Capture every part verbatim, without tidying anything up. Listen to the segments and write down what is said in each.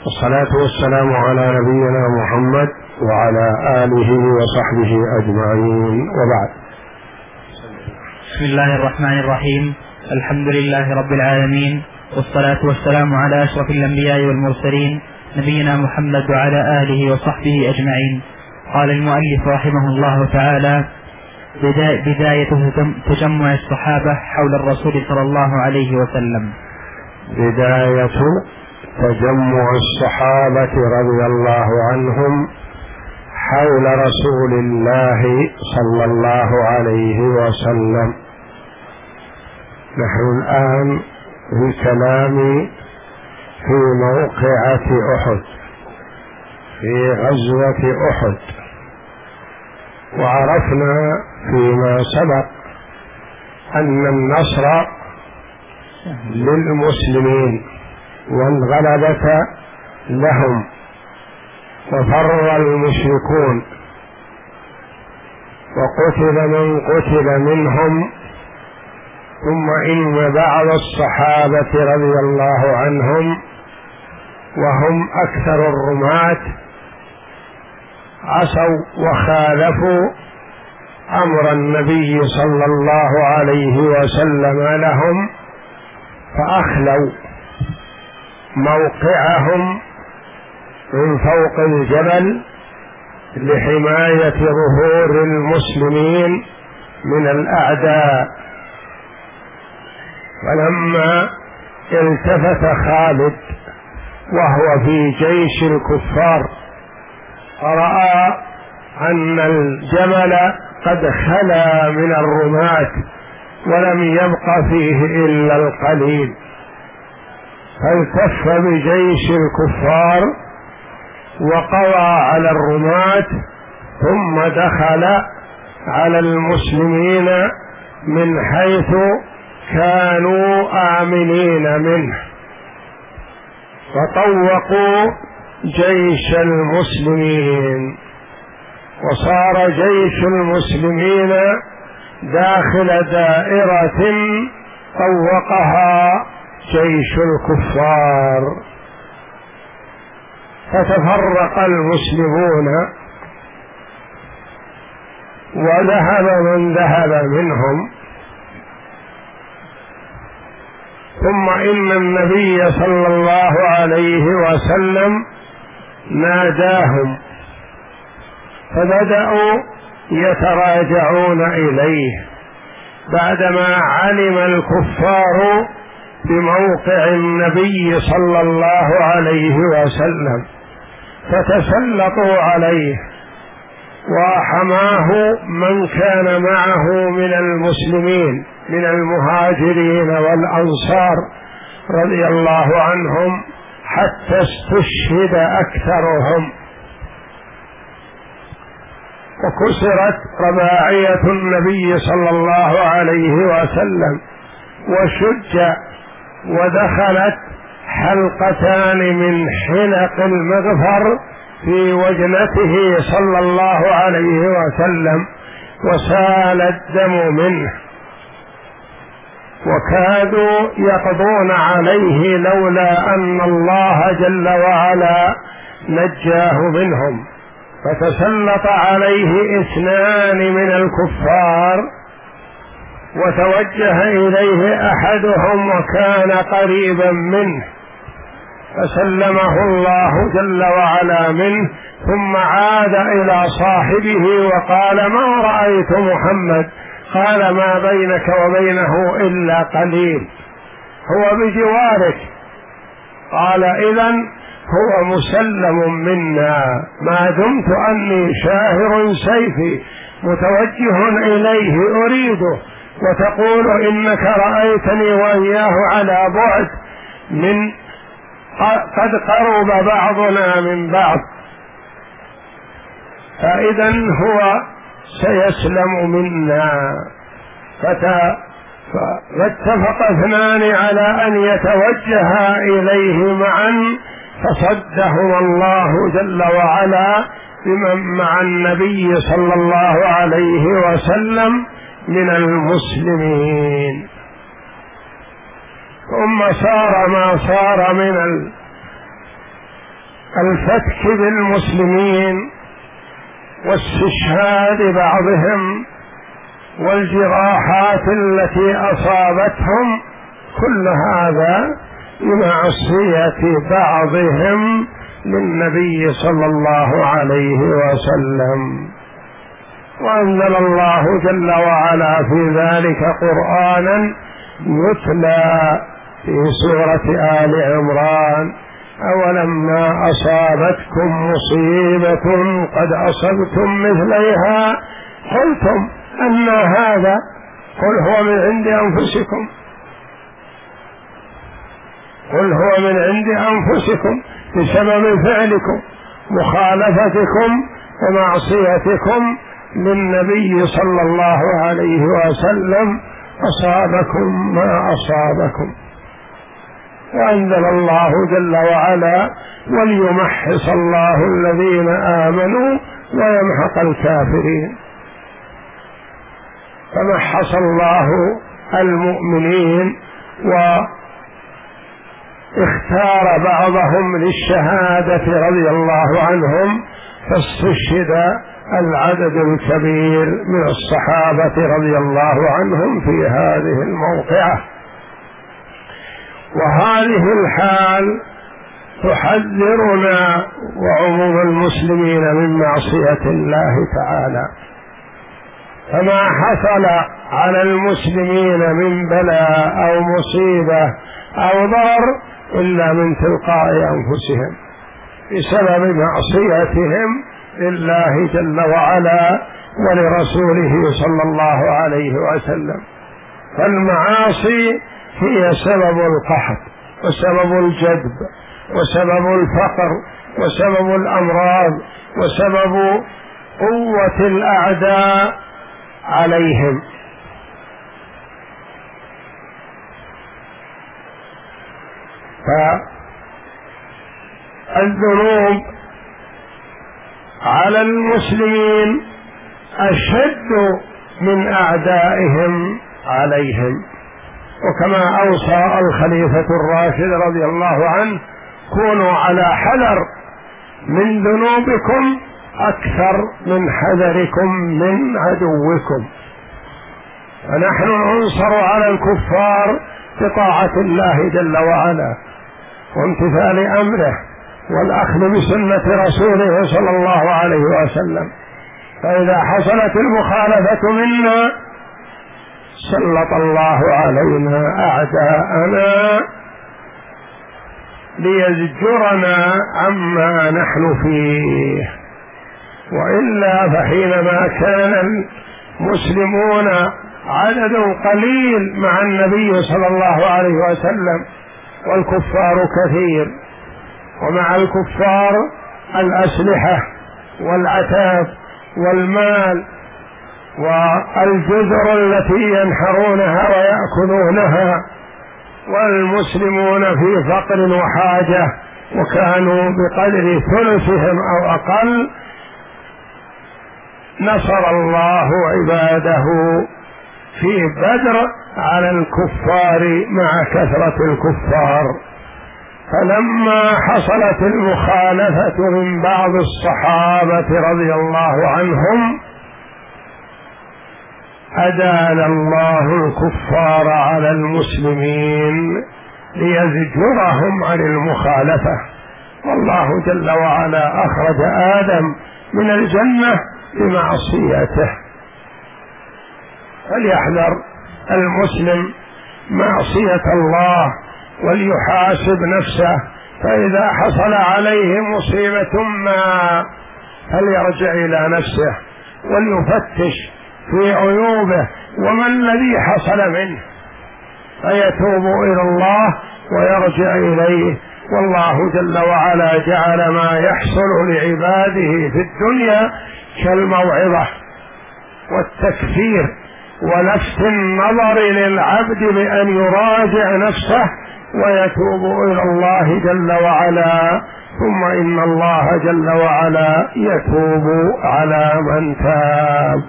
والصلاة والسلام على نبينا محمد وعلى آله وصحبه أجمعين، وبعد. بسم الله الرحمن الرحيم. الحمد لله رب العالمين، والصلاة والسلام على أشرف الأنبياء والمرسلين نبينا محمد وعلى آله وصحبه أجمعين. قال المؤلف رحمه الله تعالى: بداية تجمع الصحابة حول الرسول صلى الله عليه وسلم. بداية تجمع الصحابة رضي الله عنهم حول رسول الله صلى الله عليه وسلم. نحن الآن في كلام في موقعة أحد، في غزوة أحد، وعرفنا فيما سبق أن النصر للمسلمين والغلبة لهم، وفر المشركون وقتل من قتل منهم، ثم إن بعض الصحابة رضي الله عنهم وهم أكثر الرماة عصوا وخالفوا أمر النبي صلى الله عليه وسلم لهم، فأخلوا موقعهم من فوق الجبل لحماية ظهور المسلمين من الأعداء. فلما التفت خالد وهو في جيش الكفار رأى أن الجبل قد خلا من الرماة ولم يبق فيه إلا القليل، فالتف بجيش الكفار وقضى على الرماة، ثم دخل على المسلمين من حيث كانوا آمنين منه، فطوقوا جيش المسلمين، وصار جيش المسلمين داخل دائرة طوقها جيش الكفار، فتفرق المسلمون وذهب من ذهب منهم. ثم إن النبي صلى الله عليه وسلم ناداهم، فبدأوا يتراجعون إليه بعدما علم الكفار بموقع النبي صلى الله عليه وسلم، فتسلطوا عليه، وحماه من كان معه من المسلمين من المهاجرين والأنصار رضي الله عنهم، حتى استشهد أكثرهم، وكسرت رباعية النبي صلى الله عليه وسلم، وشج ودخلت حلقتان من حلق المغفر في وجنته صلى الله عليه وسلم، وسال الدم منه، وكادوا يقضون عليه لولا أن الله جل وعلا نجاه منهم. فتسلط عليه اثنان من الكفار، وتوجه إليه أحدهم وكان قريبا منه، فسلمه الله جل وعلا منه، ثم عاد إلى صاحبه وقال: ما رأيت محمد؟ قال: ما بينك وبينه إلا قليل، هو بجوارك. قال: إذن هو مسلم منا، ما دمت أني شاهر سيفي متوجه إليه أريده، وتقول إنك رأيتني وإياه على بعد، من قد قرب بعضنا من بعض، فإذا هو سيسلم منا. فاتفق اثنان على أن يتوجها إليه معا، فصدهما الله جل وعلا بمن مع النبي صلى الله عليه وسلم من المسلمين. ثم صار ما صار من الفتك بالمسلمين واستشهاد بعضهم والجراحات التي أصابتهم، كل هذا بمعصية بعضهم للنبي صلى الله عليه وسلم. وأنزل الله جل وعلا في ذلك قرآنا يتلى في سورة آل عمران: أولما أصابتكم مصيبة قد أصبتم مثليها قلتم أن هذا قل هو من عند أنفسكم قل هو من عند أنفسكم بسبب فعلكم مخالفتكم ومعصيتكم للنبي صلى الله عليه وسلم أصابكم ما أصابكم. وأنزل الله جل وعلا: وليمحص الله الذين آمنوا ويمحق الكافرين. فمحص الله المؤمنين واختار بعضهم للشهادة رضي الله عنهم، فاستشهد العدد الكبير من الصحابة رضي الله عنهم في هذه الموقعة. وهذه الحال تحذرنا وعموم المسلمين من معصية الله تعالى. فما حصل على المسلمين من بلاء أو مصيبة أو ضرر إلا من تلقاء أنفسهم بسبب معصيتهم لله جل وعلا ولرسوله صلى الله عليه وسلم. فالمعاصي هي سبب القحط وسبب الجدب وسبب الفقر وسبب الأمراض وسبب قوة الأعداء عليهم. فالذنوب على المسلمين أشد من أعدائهم عليهم. وكما أوصى الخليفة الراشد رضي الله عنه: كونوا على حذر من ذنوبكم أكثر من حذركم من عدوكم. فنحن ننصر على الكفار بطاعة الله جل وعلا وامتثال أمره والأخذ بسنة رسوله صلى الله عليه وسلم. فإذا حصلت المخالفة منا سلط الله علينا أعداءنا ليزجرنا عما نحن فيه. وإلا فحينما كان المسلمون عدد قليل مع النبي صلى الله عليه وسلم والكفار كثير، ومع الكفار الأسلحة والعتاد والمال والجزر التي ينحرونها ويأكلونها، والمسلمون في فقر وحاجة وكانوا بقدر ثلثهم أو أقل، نصر الله عباده في بدر على الكفار مع كثرة الكفار. فلما حصلت المخالفة من بعض الصحابة رضي الله عنهم أدان الله الكفار على المسلمين ليزجرهم عن المخالفة. والله جل وعلا أخرج آدم من الجنة بمعصيته. فليحذر المسلم معصية الله وليحاسب نفسه، فإذا حصل عليه مصيبة ما فليرجع إلى نفسه وليفتش في عيوبه وما الذي حصل منه، فيتوب إلى الله ويرجع إليه. والله جل وعلا جعل ما يحصل لعباده في الدنيا كالموعظة والتكفير ولفت النظر للعبد بأن يراجع نفسه ويتوب إلى الله جل وعلا، ثم إن الله جل وعلا يتوب على من تاب.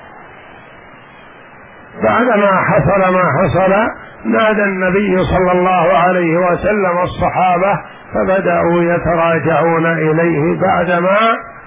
بعدما حصل ما حصل نادى النبي صلى الله عليه وسلم الصحابة فبدأوا يتراجعون إليه بعدما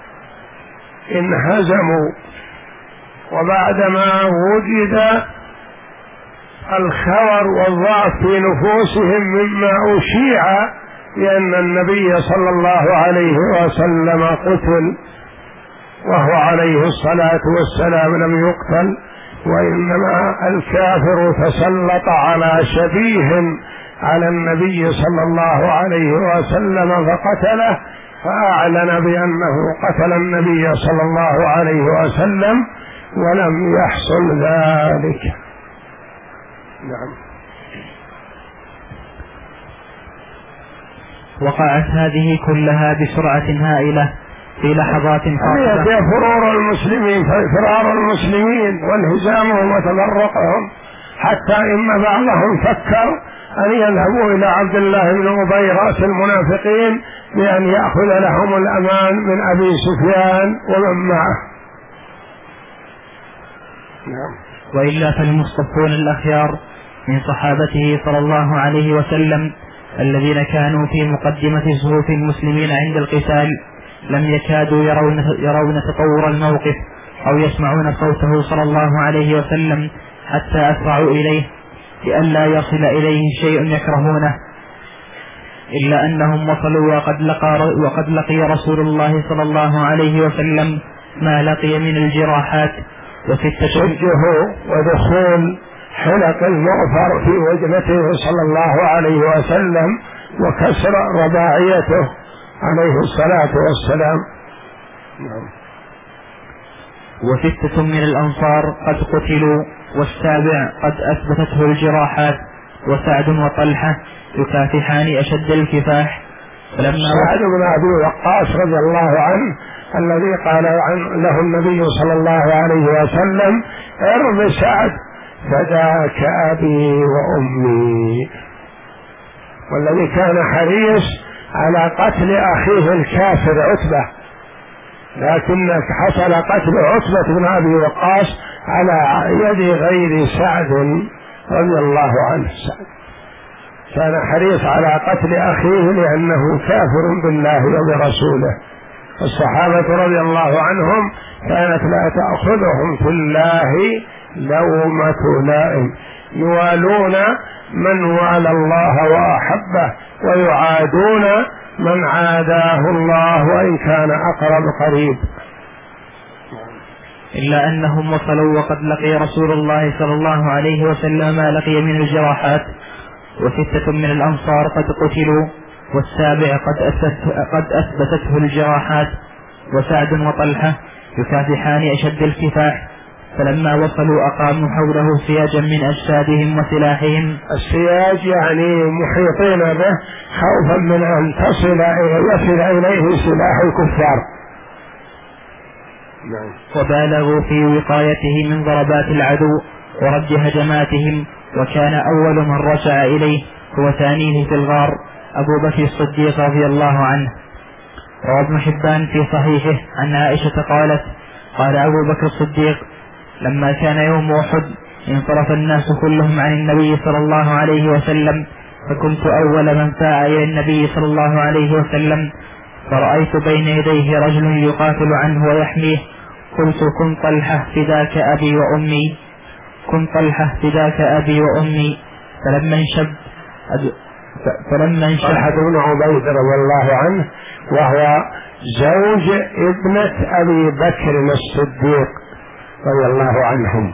انهزموا وبعدما وجد الخور والضعف في نفوسهم مما أشيع لأن النبي صلى الله عليه وسلم قتل وهو عليه الصلاة والسلام لم يقتل، وإنما الكافر تسلط على شبيه على النبي صلى الله عليه وسلم فقتله، فأعلن بأنه قتل النبي صلى الله عليه وسلم ولم يحصل ذلك. نعم. وقعت هذه كلها بسرعة هائلة في لحظات فاصلة. هي فرار المسلمين فرار المسلمين وانهزامهم وتفرقهم، حتى إن بعضهم فكر أن يذهبوا إلى عبد الله بن أبي رأس المنافقين بأن يأخذ لهم الأمان من أبي سفيان ومن معه. نعم. وإلا فالمصطفون الأخيار من صحابته صلى الله عليه وسلم الذين كانوا في مقدمة صفوف المسلمين عند القتال لم يكادوا يرون, يرون تطور الموقف أو يسمعون صوته صلى الله عليه وسلم حتى أسرعوا إليه لئلا يصل إليه شيء يكرهونه، إلا أنهم وصلوا وقد لقى, وقد لقي رسول الله صلى الله عليه وسلم ما لقي من الجراحات وشجه ودخول حلق المغفر في وجنته صلى الله عليه وسلم وكسر رباعيته عليه الصلاة والسلام. وستة من الأنصار قد قتلوا والسابع قد أثبتته الجراحات، وسعد وطلحة يكافحان أشد الكفاح. فلما سعد بن أبي وقاص رضي الله عنه الذي قال له النبي صلى الله عليه وسلم ارض سعد فداك أبي وأمي، والذي كان حريص على قتل أخيه الكافر عتبة، لكن حصل قتل عتبة بن أبي وقاص على يد غير سعد رضي الله عنه. سعد كان حريص على قتل أخيه لأنه كافر بالله وبرسوله. الصحابة رضي الله عنهم كانت لا تأخذهم في الله لومة لائم، يوالون من والى الله وأحبه ويعادون من عاداه الله وإن كان أقرب قريب. إلا أنهم وصلوا وقد لقي رسول الله صلى الله عليه وسلم ما لقي من الجراحات، وستة من الأنصار قد قتلوا والسابع قد, أثبت قد أثبتته الجراحات، وسعد وطلحة يكافحان أشد الكفاح. فلما وصلوا أقاموا حوله سياجا من أجسادهم وسلاحهم. السياج يعني محيطين به خوفا من أن تصل يصل إليه سلاح الكفار. وبالغوا في وقايته من ضربات العدو ورد هجماتهم، وكان أول من رجع إليه هو ثانيه في الغار أبو بكر الصديق رضي الله عنه. روى ابن حبان في صحيحه عن عائشة قالت قال أبو بكر الصديق لما كان يوم أحد انصرف الناس كلهم عن النبي صلى الله عليه وسلم، فكنت أول من ساء إلى النبي صلى الله عليه وسلم، فرأيت بين يديه رجل يقاتل عنه ويحميه، قلت كن طلحة فداك أبي وأمي، كن طلحة فداك أبي وأمي. فلما انشب فلما انشب طلحة بن عبيد رضي الله عنه وهو زوج ابنة أبي بكر الصديق رضي الله عنهم،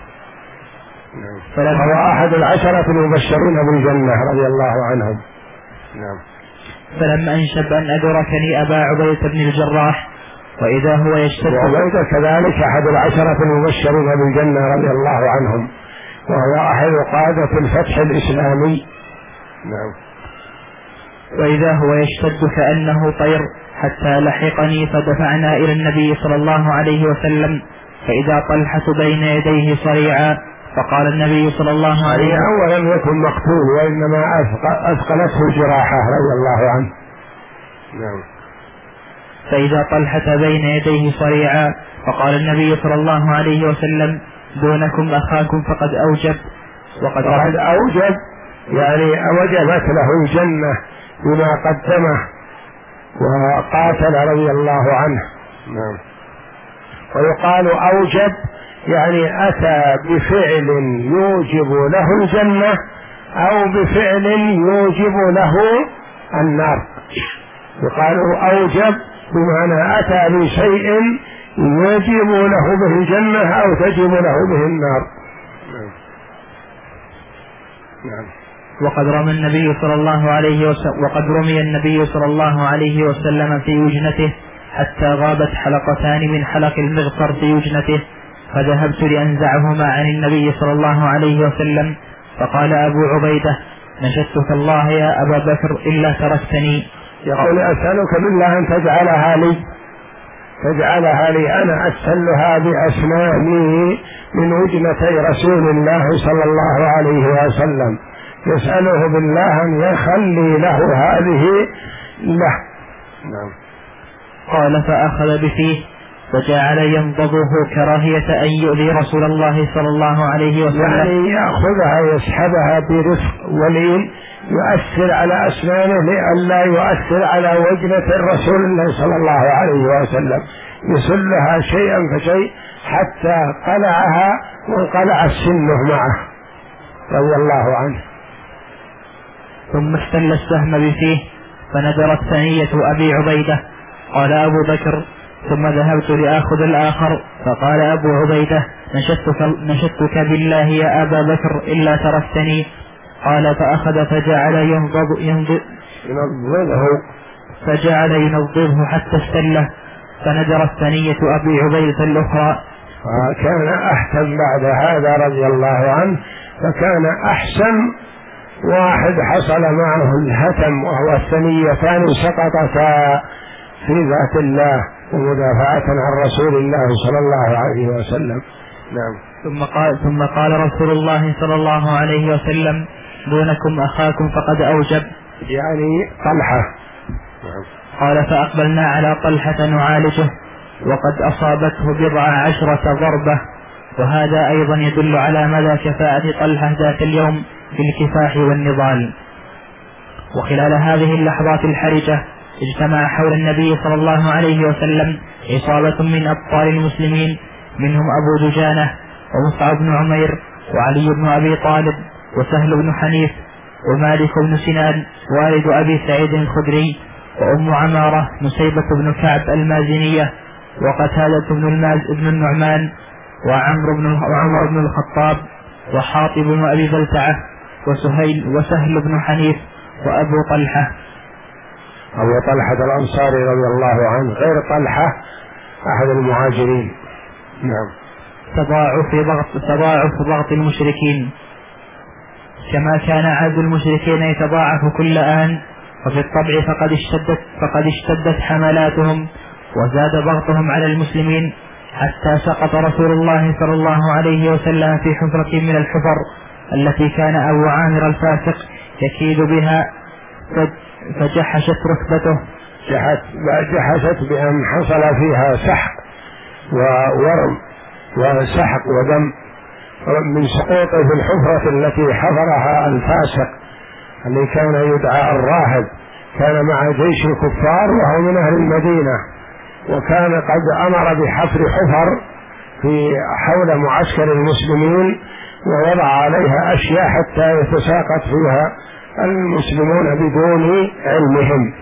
وهو أحد العشرة المبشرين بالجنة رضي الله عنهم. نعم. فلما انشب أن أدركني أبا عبيدة بن الجراح وإذا هو يشتد. وعبيدة كذلك أحد العشرة المبشرين بالجنة رضي الله عنهم، وهو أحد قادة الفتح الإسلامي. نعم. وإذا هو يشتد كأنه طير حتى لحقني، فدفعنا إلى النبي صلى الله عليه وسلم، فإذا طلحة بين يديه صريعا، فقال النبي صلى الله عليه وسلم أولا لم يكن مقتول وإنما أثقلته جراحة رضي الله عنه. نعم. فإذا طلحة بين يديه صريعا، فقال النبي صلى الله عليه وسلم دونكم أخاكم فقد أوجب. وقد أوجب يعني وجبت له الجنة بما قدمه وقاتل رضي الله عنه. نعم. ويقال أوجب يعني أتى بفعل يوجب له الجنة أو بفعل يوجب له النار. يقال أوجب بمعنى أتى بشيء يجب له به الجنة أو تجب له به النار. نعم. وقد رمى النبي صلى الله عليه وسلم وقد رمي النبي صلى الله عليه وسلم في وجنته حتى غابت حلقتان من حلق المغفر في وجنته، فذهبت لأنزعهما عن النبي صلى الله عليه وسلم، فقال أبو عبيدة: نشدتك الله يا أبا بكر إلا تركتني. يقول: أسألك بالله أن تجعلها لي تجعلها لي أنا أستلها بأسناني من وجنتي رسول الله صلى الله عليه وسلم، يسأله بالله أن يخلي له هذه له. نعم. قال: فأخذ بفيه فجعل ينضبه كراهية أن يؤذي رسول الله صلى الله عليه وسلم، يعني يأخذها يسحبها برفق ولين يؤثر على أسنانه لئلا يؤثر على وجنة الرسول الله صلى الله عليه وسلم، يسلها شيئا فشيء حتى قلعها وانقلع السنه معه رضي الله عنه. ثم استل السهم بفيه فندرت ثنية أبي عبيدة. قال أبو بكر: ثم ذهبت لآخذ الآخر، فقال أبو عبيدة: نشدتك, نشدتك بالله يا أبا بكر إلا تركتني. قال: فأخذ فجعل ينضب ينضبه فجعل ينضبه حتى استله، فندرت ثنية أبي عبيدة الأخرى. فكان أحسن بعد هذا رضي الله عنه، فكان أحسن واحد حصل معه الهتم وهو الثنيتان سقطتا في ذات الله ومدافعة عن رسول الله صلى الله عليه وسلم. نعم. ثم قال ثم قال رسول الله صلى الله عليه وسلم: دونكم أخاكم فقد أوجب، يعني طلحة. نعم. قال: فأقبلنا على طلحة نعالجه وقد أصابته بضع عشرة ضربة. وهذا أيضا يدل على مدى كفاءة طلحة ذات اليوم في الكفاح والنضال. وخلال هذه اللحظات الحرجة اجتمع حول النبي صلى الله عليه وسلم عصابة من أبطال المسلمين، منهم أبو دجانة ومصعب بن عمير وعلي بن أبي طالب وسهل بن حنيف ومالك بن سنان والد أبي سعيد الخدري وأم عمارة نسيبة بن كعب المازنية وقتادة بن الماز بن النعمان وعمر بن وعمر بن الخطاب وحاطب بن أبي بلتعة وسهيل وسهل بن حنيف وأبو طلحة. أبو طلحة الأنصاري رضي الله عنه غير طلحة أحد المهاجرين. نعم. تضاعف ضغط تضاعف ضغط المشركين، كما كان عدد المشركين يتضاعف كل آن، وفي الطبع فقد اشتدت فقد اشتدت حملاتهم وزاد ضغطهم على المسلمين، حتى سقط رسول الله صلى الله عليه وسلم في حفرة من الحفر التي كان أبو عامر الفاسق يكيد بها، فجحشت ركبته جحشت بأن حصل فيها سحق وورم وسحق ودم من سقوطه في الحفرة التي حفرها الفاسق الذي كان يدعى الراهب، كان مع جيش الكفار وهو من أهل المدينة، وكان قد أمر بحفر حفر في حول معسكر المسلمين ووضع عليها أشياء حتى يتساقط فيها المسلمون بدون علمهم.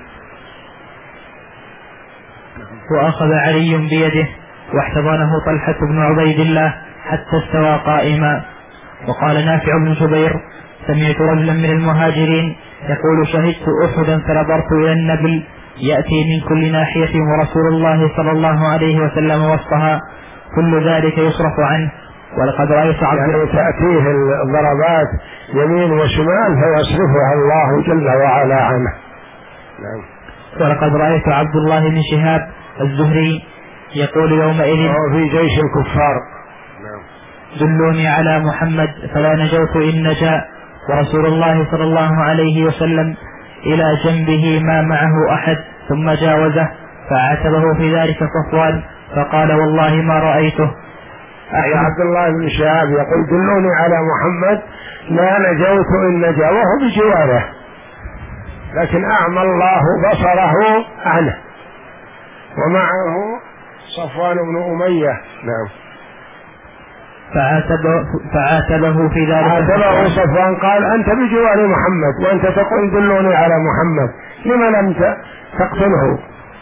وأخذ علي بيده واحتضنه طلحة بن عبيد الله حتى استوى قائما. وقال نافع بن جبير: سمعت رجلا من المهاجرين يقول: شهدت أحدا فنظرت إلى النبل يأتي من كل ناحية ورسول الله صلى الله عليه وسلم وسطها، كل ذلك يصرف عنه. ولقد رأيت عبد يعني تأتيه الضربات يمين وشمال فيصرفها الله جل وعلا عنه. نعم. ولقد رأيت عبد الله بن شهاب الزهري يقول يومئذ في جيش الكفار: دلوني على محمد فلا نجوت إن نجا، ورسول الله صلى الله عليه وسلم إلى جنبه ما معه أحد، ثم جاوزه فعاتبه في ذلك صفوان فقال: والله ما رأيته. أي عبد الله بن شهاب يقول دلوني على محمد لا نجوت إن نجا وهو بجواره، لكن أعمى الله بصره عنه، ومعه صفوان بن أمية. نعم. فعاتبه, فعاتبه في ذلك. عاتبه صفوان قال أنت بجوار محمد وأنت تقول دلوني على محمد، لما لم تقتله؟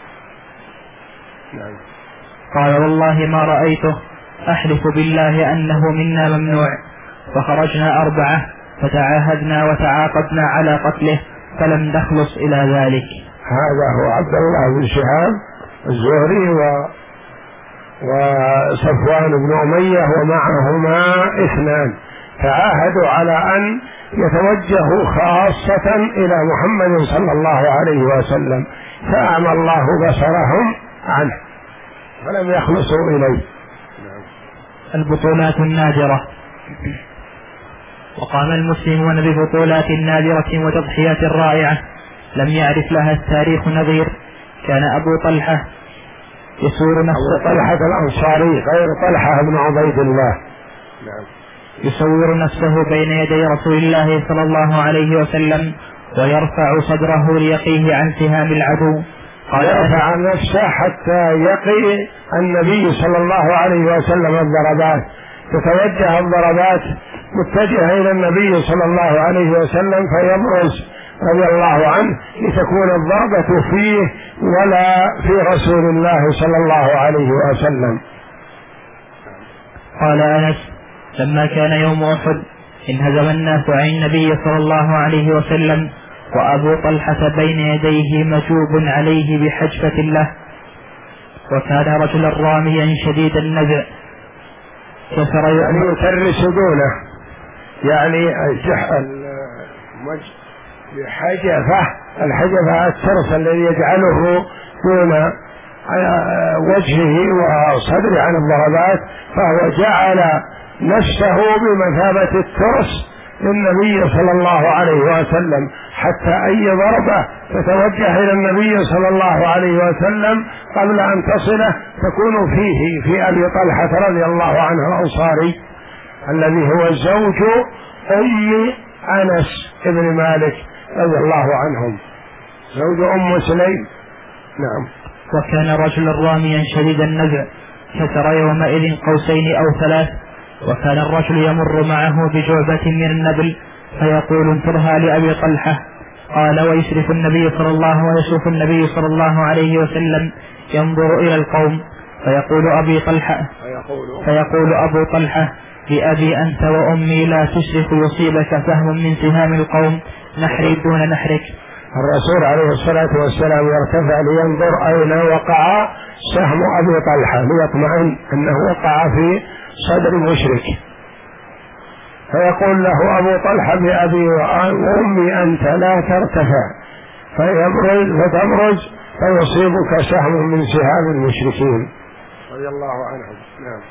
نعم. قال والله ما رأيته، أحلف بالله أنه منا ممنوع. فخرجنا أربعة فتعاهدنا وتعاقدنا على قتله فلم نخلص إلى ذلك. هذا هو عبد الله بن شهاب الزهري و وصفوان بن أمية ومعهما اثنان تعاهدوا على أن يتوجهوا خاصة إلى محمد صلى الله عليه وسلم، فأعمى الله بصرهم عنه فلم يخلصوا إليه. البطولات النادرة. وقام المسلمون ببطولات نادرة وتضحيات رائعة لم يعرف لها التاريخ نظير. كان أبو طلحة يسور نفسه، طلحة الأنصاري غير طلحة بن عبيد الله، يصور نفسه بين يدي رسول الله صلى الله عليه وسلم ويرفع صدره ليقيه عن سهام العدو. قال يرفع نفسه حتى يقي النبي صلى الله عليه وسلم الضربات، تتوجه الضربات متجهة إلى النبي صلى الله عليه وسلم فيبرز رضي الله عنه لتكون الضربة فيه ولا في رسول الله صلى الله عليه وسلم. قال أنس لما كان يوم أحد انهزم الناس عن النبي صلى الله عليه وسلم وأبو طلحة بين يديه مجوب عليه بحجفة له، وكان رجلا راميا شديد النزع كسر يعني يكرس دونه، يعني بحجفة، الحجفة الترس الذي يجعله دون وجهه وصدره عن الضربات، فهو جعل نفسه بمثابة الترس للنبي صلى الله عليه وسلم حتى أي ضربة تتوجه إلى النبي صلى الله عليه وسلم قبل أن تصله تكون فيه في أبي طلحة رضي الله عنه الأنصاري الذي هو زوج أم أنس بن مالك رضي الله عنهم، زوج أم سليم. نعم. وكان رجلا راميا شديد النزع كسر يومئذ قوسين أو ثلاث، وكان الرجل يمر معه بجعبة من النبل فيقول انترها لأبي طلحة. قال ويشرف النبي صلى الله ويشوف النبي صلى الله عليه وسلم ينظر إلى القوم فيقول أبي طلحة فيقول أبو طلحة بأبي أنت وأمي لا تشرف يصيبك سهم من سهام القوم نحري دون نحرك. الرسول عليه الصلاة والسلام يرتفع لينظر أين وقع سهم أبي طلحة ليطمئن أنه وقع في صدر مشرك، فيقول له أبو طلحة بأبي وأمي أنت لا ترتفع فيبرز فتبرز فيصيبك سهم من سهام المشركين رضي الله عنهم. نعم.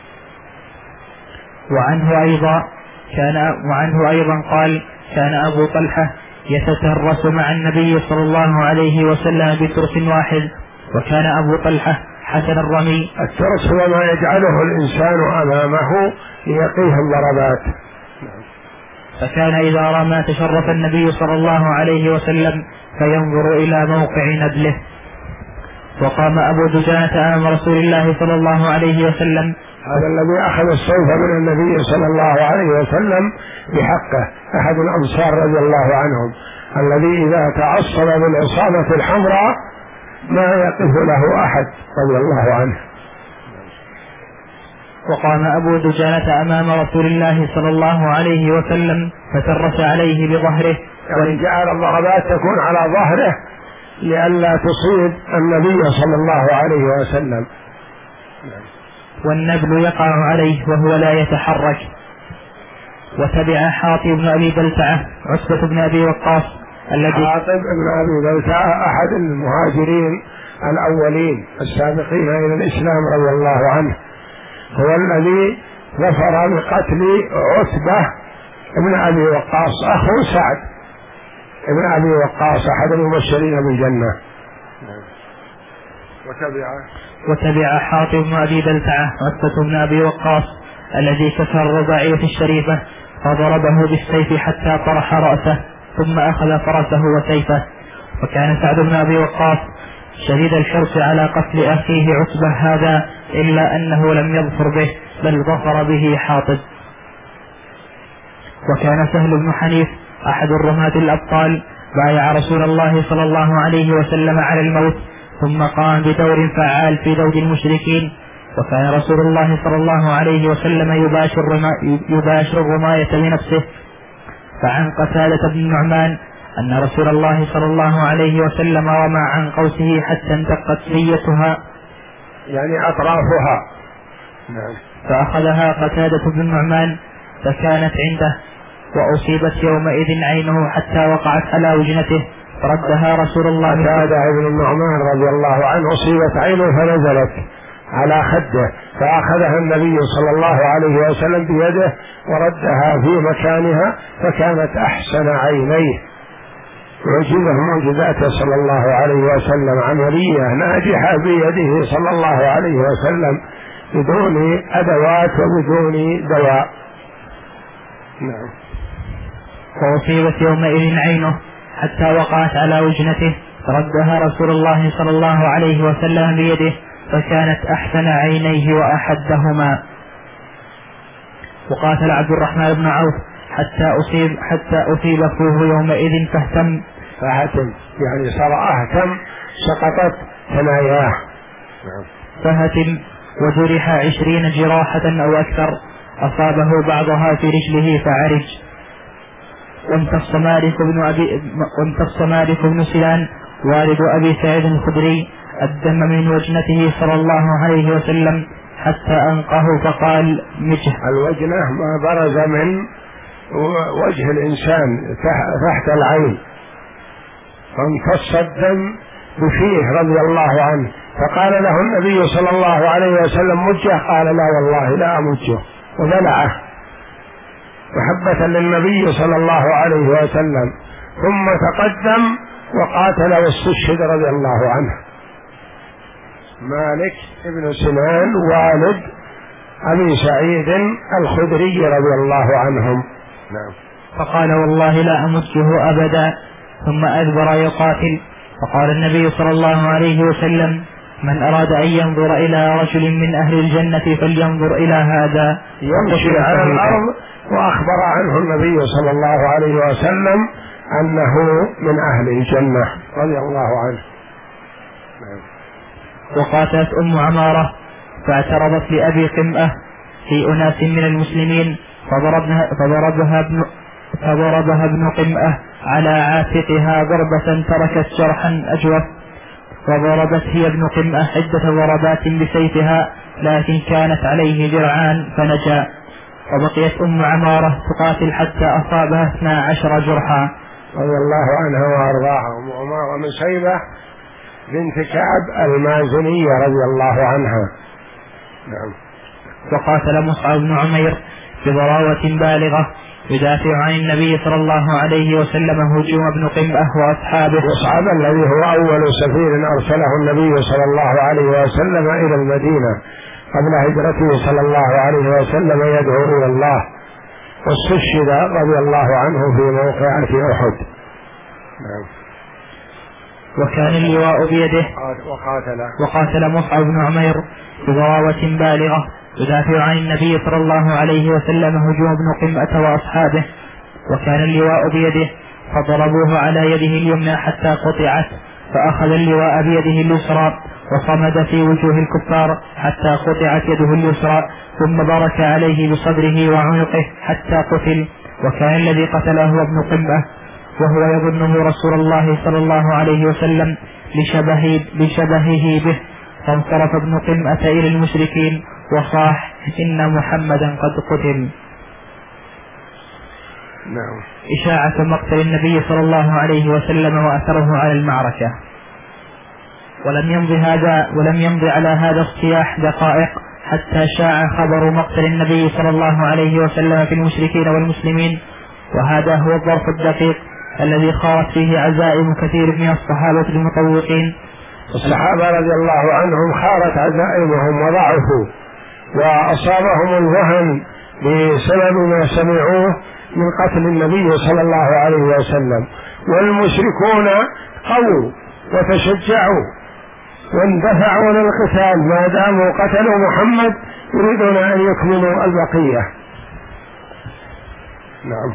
وعنه أيضا كان وعنه أيضا قال كان أبو طلحة يتترس مع النبي صلى الله عليه وسلم بترس واحد، وكان أبو طلحة حسن الرمي. الترس هو ما يجعله الإنسان أمامه ليقيه الضربات. فكان إذا رمى تشرف النبي صلى الله عليه وسلم فينظر إلى موقع نبله. وقام أبو دجانة أمام رسول الله صلى الله عليه وسلم، هذا الذي أخذ السيف من النبي صلى الله عليه وسلم بحقه، أحد الأنصار رضي الله عنهم الذي إذا تعصب بالعصابة الحمراء ما يقف له أحد رضي الله عنه. وقام أبو دجانة أمام رسول الله صلى الله عليه وسلم فترس عليه بظهره، يعني جعل الضربات تكون على ظهره لئلا تصيب النبي صلى الله عليه وسلم، والنبل يقع عليه وهو لا يتحرك. وتبع حاطب بن أبي بلتعة عتبة بن أبي وقاص الذي حاطب بن أبي بلتعة أحد المهاجرين الأولين السابقين إلى الإسلام رضي الله عنه، هو الذي ظفر بقتل عتبة بن أبي وقاص أخو سعد بن أبي وقاص أحد المبشرين بالجنة. وتبع وتبع حاطب بن أبي بلتعة عتبة بن أبي وقاص الذي كسر الرباعية الشريفة فضربه بالسيف حتى طرح رأسه ثم أخذ فرسه وسيفه. وكان سعد بن أبي وقاص شديد الحرص على قتل أخيه عتبة هذا إلا أنه لم يظفر به بل ظفر به حاطب. وكان سهل بن حنيف أحد الرماة الأبطال بايع رسول الله صلى الله عليه وسلم على الموت ثم قام بدور فعال في ذود المشركين. وكان رسول الله صلى الله عليه وسلم يباشر, يباشر الرماية بنفسه. فعن قتادة بن نعمان أن رسول الله صلى الله عليه وسلم رمى عن قوسه حتى انتقت سيتها يعني أطرافها، فأخذها قتادة بن نعمان فكانت عنده، وأصيبت يومئذ عينه حتى وقعت على وجنته فردها رسول الله. قتادة بن النعمان رضي الله عنه أصيبت عينه فنزلت على خده فأخذها النبي صلى الله عليه وسلم بيده وردها في مكانها فكانت أحسن عينيه. معجزة معجزاته صلى الله عليه وسلم، عملية ناجحة بيده صلى الله عليه وسلم بدون أدوات وبدون دواء. نعم. فأصيبت يومئذ عينه حتى وقعت على وجنته فردها رسول الله صلى الله عليه وسلم بيده فكانت أحسن عينيه وأحدهما. وقاتل عبد الرحمن بن عوف حتى أصيب حتى أصيب فوه يومئذ فاهتم فهتم يعني صار أهتم سقطت ثناياه فهتم وجرح عشرين جراحة أو أكثر أصابه بعضها في رجله فعرج. وامتص مالك بن أبي وامتص مالك بن سنان والد أبي سعيد الخدري الدم من وجنته صلى الله عليه وسلم حتى أنقه فقال مجه. الوجنة ما برز من وجه الإنسان تحت العين، فامتص الدم بفيه رضي الله عنه فقال له النبي صلى الله عليه وسلم مجه، قال لا والله لا أمجه، وبلعه محبة للنبي صلى الله عليه وسلم. ثم تقدم وقاتل واستشهد رضي الله عنه. مالك بن سنان والد أبي سعيد الخدري رضي الله عنهم. نعم. فقال والله لا أمجه أبدا، ثم أدبر يقاتل. فقال النبي صلى الله عليه وسلم من أراد أن ينظر إلى رجل من أهل الجنة فلينظر إلى هذا يمشي على الأرض. وأخبر عنه النبي صلى الله عليه وسلم أنه من أهل الجنة رضي الله عنه. وقاتلت أم عمارة فاعترضت لأبي قمأة في أناس من المسلمين فضربها, فضربها, ابن فضربها ابن قمأة على عاتقها ضربة تركت جرحا أجوف. وضربت هي ابن قمأة عدة ضربات بسيفها لكن كانت عليه درعان فنجا. وبقيت أم عمارة تقاتل حتى أصابها اثنا عشر جرحا رضي الله عنها وأرضاها. أم عمارة من شيبة بنت كعب المازنية رضي الله عنها. نعم. وقاتل مصعب بن عمير بضراوة بالغة يدافع عن النبي صلى الله عليه وسلم هجوم ابن قمأة وأصحابه. مصعب الذي هو أول سفير أرسله النبي صلى الله عليه وسلم إلى المدينة قبل هجرته صلى الله عليه وسلم يدعو إلى الله، واستشهد رضي الله عنه في موقعة أحد. نعم. وكان اللواء بيده. وقاتل وقاتل مصعب بن عمير بضراوة بالغة يدافع عن النبي صلى الله عليه وسلم هجوم ابن قمأة وأصحابه. وكان اللواء بيده فضربوه على يده اليمنى حتى قطعت، فأخذ اللواء بيده اليسرى وصمد في وجوه الكفار حتى قطعت يده اليسرى، ثم بارك عليه بصدره وعنقه حتى قتل. وكان الذي قتله ابن قمأة وهو يظنه رسول الله صلى الله عليه وسلم لشبهه, لشبهه به، فانصرف ابن قمأة إلى المشركين وصاح إن محمدا قد قتل. نعم. إشاعة مقتل النبي صلى الله عليه وسلم وأثره على المعركة. ولم يمضي هذا ولم يمضي على هذا الصياح دقائق حتى شاع خبر مقتل النبي صلى الله عليه وسلم في المشركين والمسلمين، وهذا هو الظرف الدقيق الذي خارت فيه عزائم كثير من الصحابة المطوقين. الصحابة رضي الله عنهم خارت عزائمهم وضعفوا وأصابهم الوهن بسبب ما سمعوه من قتل النبي صلى الله عليه وسلم، والمشركون قووا وتشجعوا واندفعوا للقتال ما داموا قتلوا محمد يريدون أن يكملوا البقية. نعم.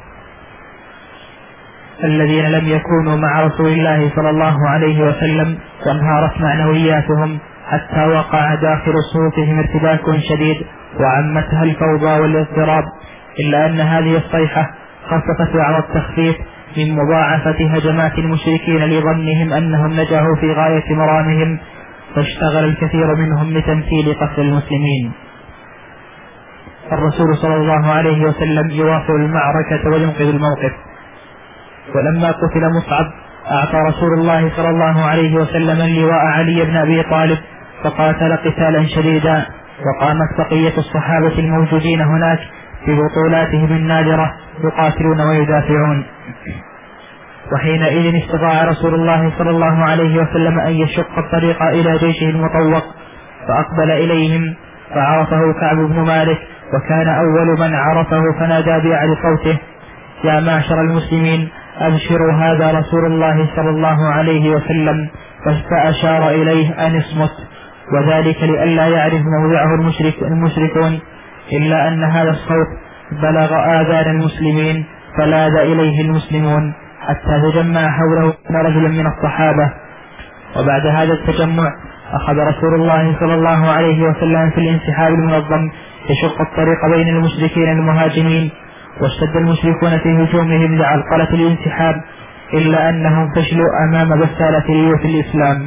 الذين لم يكونوا مع رسول الله صلى الله عليه وسلم وانهارت معنوياتهم حتى وقع داخل صوتهم ارتباك شديد وعمتها الفوضى والاضطراب، إلا أن هذه الصيحة خففت بعض التخفيف من مضاعفة هجمات المشركين لظنهم أنهم نجحوا في غاية مرامهم، فاشتغل الكثير منهم لتمثيل قتل المسلمين. الرسول صلى الله عليه وسلم يواصل المعركة وينقذ الموقف. ولما قتل مصعب أعطى رسول الله صلى الله عليه وسلم اللواء علي بن أبي طالب فقاتل قتالا شديدا، وقامت بقية الصحابة الموجودين هناك في بطولاتهم النادرة يقاتلون ويدافعون. وحينئذ استطاع رسول الله صلى الله عليه وسلم أن يشق الطريق إلى جيشه المطوق، فأقبل إليهم فعرفه كعب بن مالك، وكان أول من عرفه فنادى بأعلى صوته: يا معشر المسلمين أبشروا، هذا رسول الله صلى الله عليه وسلم. فأشار إليه أن اصمت، وذلك لئلا يعرف موضعه المشرك المشركون، إلا أن هذا الصوت بلغ آذان المسلمين فلاذ إليه المسلمون حتى تجمع حوله رجل من الصحابة. وبعد هذا التجمع أخذ رسول الله صلى الله عليه وسلم في الانسحاب المنظم يشق الطريق بين المشركين المهاجمين، واشتد المشركون في هجومهم لعرقلة الانسحاب، إلا أنهم فشلوا أمام بسالة ريوف الإسلام.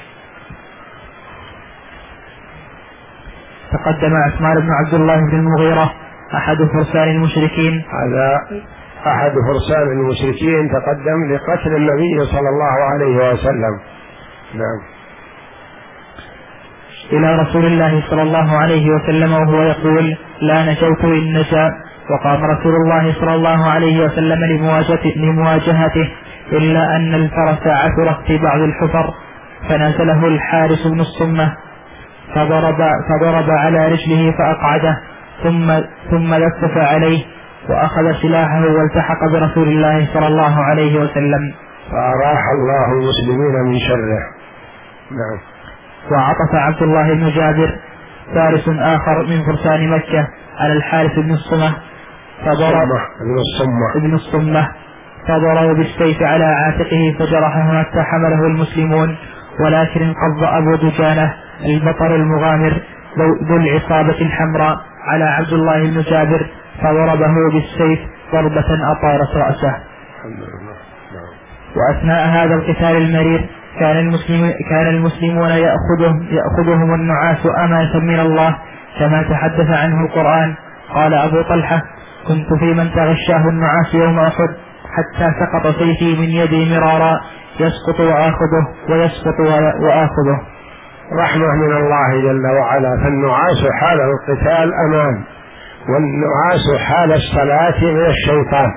تقدم عثمان بن عبد الله بن المغيرة أحد فرسان المشركين، هذا أحد فرسان المشركين تقدم لقتل النبي صلى الله عليه وسلم. نعم. إلى رسول الله صلى الله عليه وسلم وهو يقول: لا نجوت إن نجا. وقام رسول الله صلى الله عليه وسلم لمواجهته، إلا أن الفرس عثرت في بعض الحفر، فنزله الحارس بن الصمة فضرب, فضرب على رجله فأقعده، ثم, ثم لفف عليه وأخذ سلاحه والتحق برسول الله صلى الله عليه وسلم، فأراح الله المسلمين من شره. نعم. وعطف عبد الله بن جابر فارس آخر من فرسان مكة على الحارس بن الصمة فضرب ابن الصمة ابن الصمة فضرب بالسيف على عاتقه فجرحه حتى حمله المسلمون، ولكن انقض أبو دجانة البطر المغامر ذو العصابة الحمراء على عبد الله بن جابر فضربه بالسيف ضربة أطارت رأسه. وأثناء هذا القتال المرير كان المسلمون, كان المسلمون يأخذهم, يأخذهم النعاس أمانة من الله كما تحدث عنه القرآن. قال أبو طلحة: كنت في من تغشاه النعاس يوم أحد حتى سقط سيفي من يدي مرارا، يسقط وآخذه ويسقط وآخذه. رحمة من الله جل وعلا. فالنعاس حال القتال أمان، والنعاس حال الصلاة من الشيطان.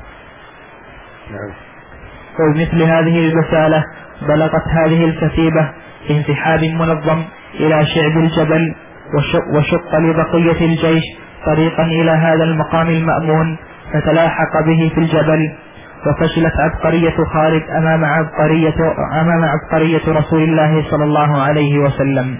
ومثل هذه البسالة بلغت هذه الكتيبة انسحاب منظم إلى شعب الجبل، وشق لبقية الجيش طريقا إلى هذا المقام المأمون، فتلاحق به في الجبل. وفشلت عبقرية خالد أمام عبقرية, أمام عبقرية رسول الله صلى الله عليه وسلم.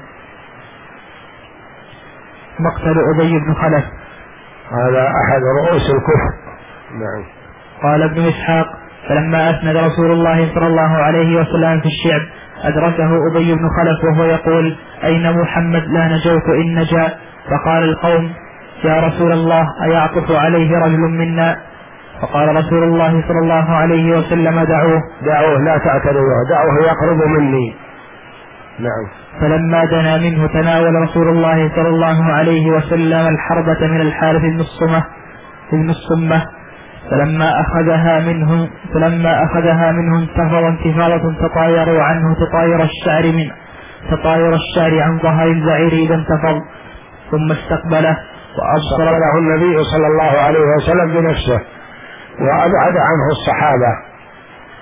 مقتل أبي بن خلف، هذا أحد رؤوس الكفر. نعم. قال ابن إسحاق: فلما أسند رسول الله صلى الله عليه وسلم في الشعب أدركه أبي بن خلف وهو يقول: أين محمد؟ لا نجوت إن نجا. فقال القوم: يا رسول الله أيعطف عليه رجل منا؟ فقال رسول الله صلى الله عليه وسلم: دعوه دعوه لا تعترضوه، دعوه يقرب مني. نعم. فلما دنا منه تناول رسول الله صلى الله عليه وسلم الحربة من الحارث بن الصمة بن الصمة فلما أخذها منه فلما أخذها منه انتفض انتفاضة تطايروا عنه تطاير الشعر من تطاير الشعر عن ظهر البعير إذا انتفض، ثم استقبله وأبصر له النبي صلى الله عليه وسلم بنفسه وأبعد عنه الصحابة.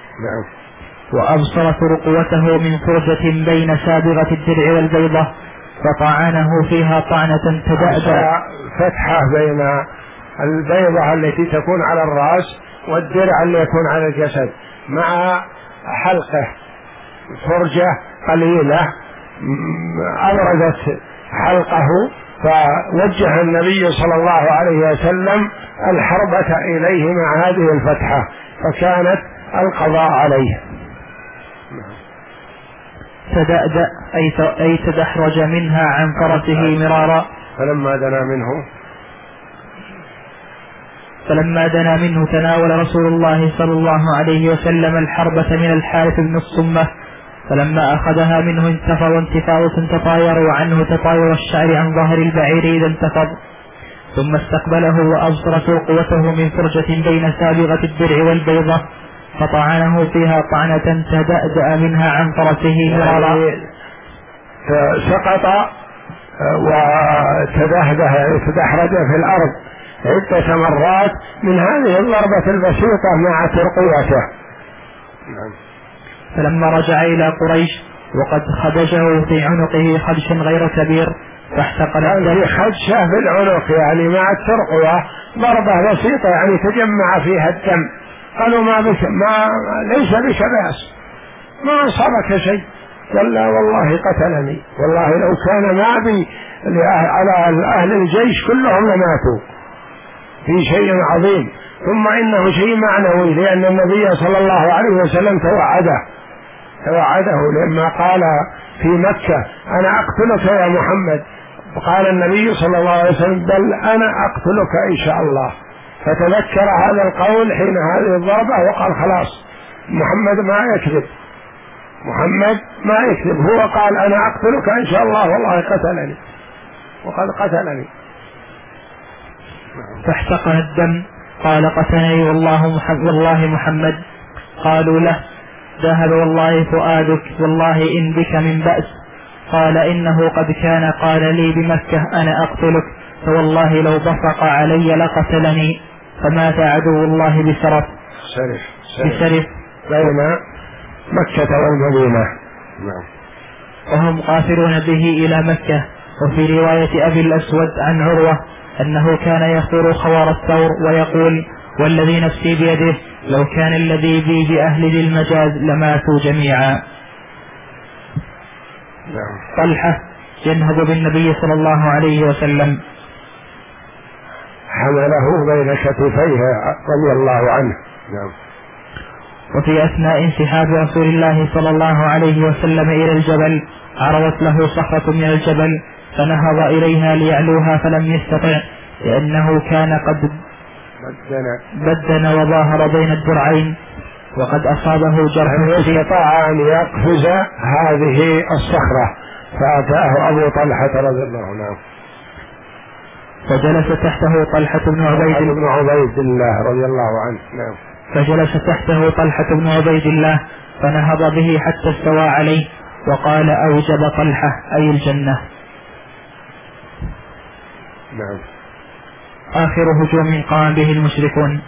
نعم. وأبصر فرقوته من فرجة بين سابغة الدرع والبيضة، فطعنه فيها طعنة تدأدأ. فتحة بين البيضة التي تكون على الرأس والدرع اللي يكون على الجسد، مع حلقه فرجة قليلة أبردت حلقه، فوجه النبي صلى الله عليه وسلم الحربة إليه مع هذه الفتحة، فكانت القضاء عليه. تدأدأ أي تدحرج منها عن فرسه مرارا. فلما دنا منه فلما دنا منه تناول رسول الله صلى الله عليه وسلم الحربة من الحارث بن الصمة، فلما أخذها منه انتفض انتفاضة تطايروا عنه تطاير الشعر عن ظهر البعير إذا انتفض، ثم استقبله وأبصر قوته من فرجة بين سابغة الدرع والبيضة، فطعنه فيها طعنة تدأدأ منها عن فرسه مرارا. سقط وتدحرج في الأرض عدة مرات من هذه الضربة البسيطة مع ترقيته. فلما رجع إلى قريش وقد خدشه في عنقه خدش غير كبير فاحتقن الدم. خدشه في العنق يعني مع الترقية ضربة بسيطة يعني تجمع فيها الدم، قالوا ما بك ما ليس بك بأس، ما أصابك شيء، قال لا والله قتلني، والله لو كان ما بي على أهل الجيش كلهم لماتوا، في شيء عظيم. ثم إنه شيء معنوي، لأن النبي صلى الله عليه وسلم توعده توعده لما قال في مكة أنا أقتلك يا محمد، قال النبي صلى الله عليه وسلم بل أنا أقتلك إن شاء الله، فتذكر هذا القول حين هذه الضربة وقال خلاص محمد ما يكذب، محمد ما يكذب، هو قال أنا أقتلك إن شاء الله والله قتلني وقد قتلني. فاحتقن الدم قال قتلني والله محمد, والله محمد. قالوا له ذهب والله فؤادك، والله إن بك من بأس. قال إنه قد كان قال لي بمكة أنا أقتلك، فوالله لو بصق علي لقتلني. فمات عدو الله بسرف سرف بسرف بين مكة والمدينة، وهم قافلون به إلى مكة. وفي رواية أبي الأسود عن عروة أنه كان يخطر خوار الثور ويقول والذي نفسي بيده لو كان الذي بي بأهل ذي المجاز لماتوا جميعا. طلحة ينهض بالنبي صلى الله عليه وسلم، حمله بين كتفيه رضي الله عنه. وفي أثناء انسحاب رسول الله صلى الله عليه وسلم إلى الجبل عرضت له صخرة من الجبل فنهض إليها ليعلوها فلم يستطع، لأنه كان قد بدن وظاهر بين الدرعين وقد أصابه جرح. استطاع أن يقفز هذه الصخرة فأتاه أبو طلحة رضي الله عنه فجلس تحته طلحة بن عبيد بن عبيد الله رضي الله عنه نعم. فجلس تحته طلحة بن عبيد الله فنهض به حتى استوى عليه وقال أوجب طلحة أي الجنة. نعم. آخر هجوم قام به المشركون.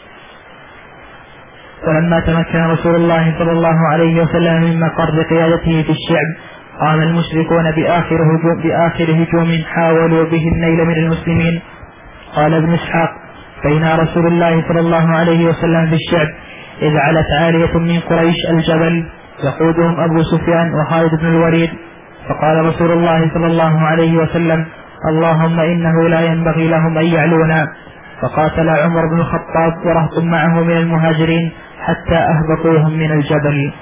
فلما تمكن رسول الله صلى الله عليه وسلم من مقر قيادته في الشعب قام المشركون بآخر هجوم, بآخر هجوم حاولوا به النيل من المسلمين. قال ابن إسحاق بين رسول الله صلى الله عليه وسلم في الشعب إذ علت عالية من قريش الجبل يقودهم أبو سفيان وخالد بن الوليد، فقال رسول الله صلى الله عليه وسلم اللهم إنه لا ينبغي لهم أن يعلونا، فقاتل عمر بن الخطاب ورهط معه من المهاجرين حتى أهبطوهم من الجبل.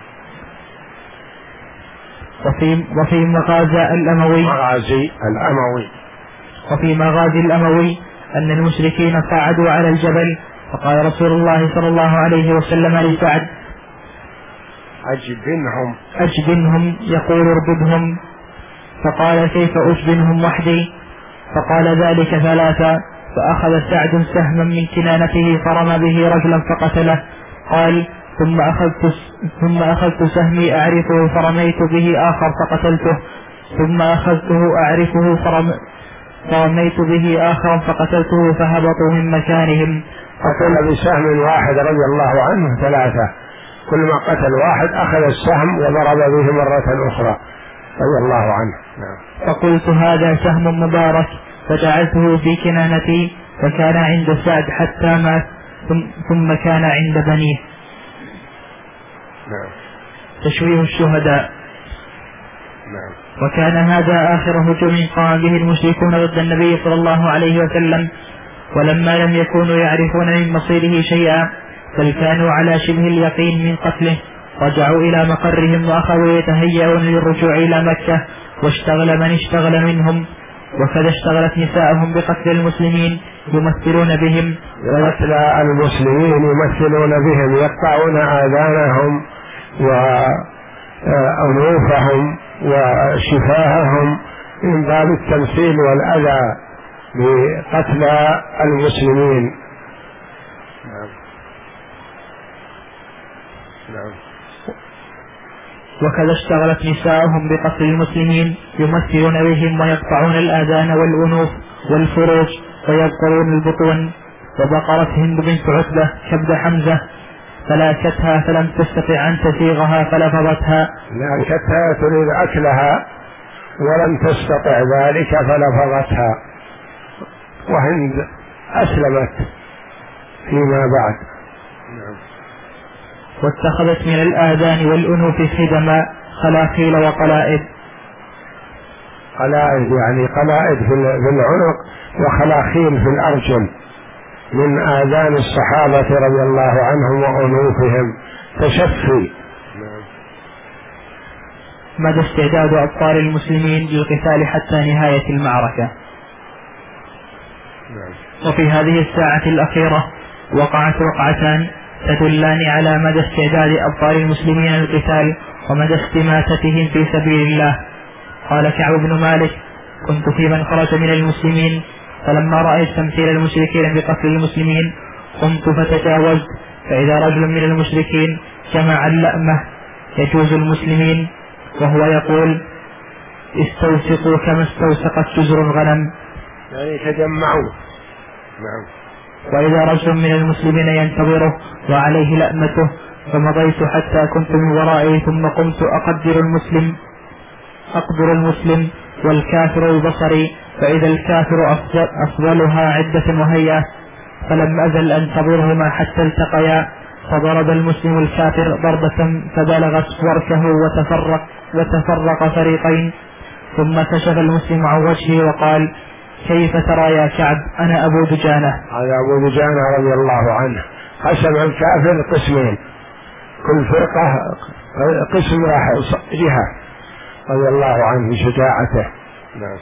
وفي وفي مغازى الأموي مغازي الأموي وفي مغازي الأموي أن المشركين صعدوا على الجبل فقال رسول الله صلى الله عليه وسلم لسعد أجبنهم أجبنهم يقول اربدهم، فقال كيف أجبنهم وحدي؟ فقال ذلك ثلاثة. فأخذ سعد سهما من كنانته فرمى به رجلا فقتله. قال ثم أخذت, ثم أخذت سهمي أعرفه فرميت به آخر فقتلته، ثم أخذته أعرفه فرم فرميت به آخر فقتلته فهبطوا من مكانهم. قتل بسهم واحد رضي الله عنه ثلاثة، كل ما قتل واحد أخذ السهم وضرب به مرة أخرى رضي الله عنه. نعم. فقلت هذا سهم مبارك، فجعلته في كنانتي، فكان عند سعد حتى مات، ثم كان عند بنيه. نعم. تشويه الشهداء. نعم. وكان هذا آخر هجوم قام به المشركون ضد النبي صلى الله عليه وسلم، ولما لم يكونوا يعرفون من مصيره شيئا بل كانوا على شبه اليقين من قتله، رجعوا إلى مقرهم وأخذوا يتهيئون للرجوع إلى مكة، واشتغل من اشتغل منهم، وكذا اشتغلت نساءهم بقتل المسلمين يمثلون بهم. وقتل المسلمين يمثلون بهم، يقطعون آذانهم وأنوفهم وشفاههم من باب التمثيل والأذى بقتل المسلمين. نعم. نعم. وكذا اشتغلت نساءهم بقتل المسلمين يمثلون بهم ويقطعون الآذان والأنوف والفروج ويبقرون البطون. وبقرت هند بنت عتبة كبد حمزة فلاكتها فلم تستطع أن تسيغها فلفظتها. لاكتها تريد أكلها ولم تستطع ذلك فلفظتها، وهند أسلمت فيما بعد. نعم. واتخذت من الآذان والأنوف خدما خلاخيل وقلائد. قلائد يعني قلائد في العنق وخلاخيل في الأرجل من آذان الصحابة رضي الله عنهم وأنوفهم تشفي. مدى استعداد أبطال المسلمين للقتال حتى نهاية المعركة. وفي هذه الساعة الأخيرة وقعت وقعتان تدلان على مدى استعداد أبطال المسلمين للقتال ومدى استماتتهم في سبيل الله. قال كعب بن مالك: كنت في من خرج من المسلمين، فلما رأيت تمثيل المشركين بقتل المسلمين قمت فتجاوزت، فإذا رجل من المشركين جمع اللأمة يجوز المسلمين وهو يقول: استوثقوا كما استوثقت جزر الغنم، يعني تجمعوا. نعم. وإذا رجل من المسلمين ينتظره وعليه لأمته، فمضيت حتى كنت من ورائه، ثم قمت أقدر المسلم أقدر المسلم والكافر ببصري، فإذا الكافر أفضل أفضلها عدة وهيئة، فلم أزل أنتظرهما حتى التقيا، فضرب المسلم الكافر ضربة فبلغت وركه وتفرق وتفرق فريقين، ثم كشف المسلم عن وجهه وقال: كيف ترى يا كعب؟ أنا أبو دجانة. هذا أبو دجانة رضي الله عنه قسم الكافر قسمين، كل فرقة قسم راح جهة، رضي الله عنه شجاعته. نعم.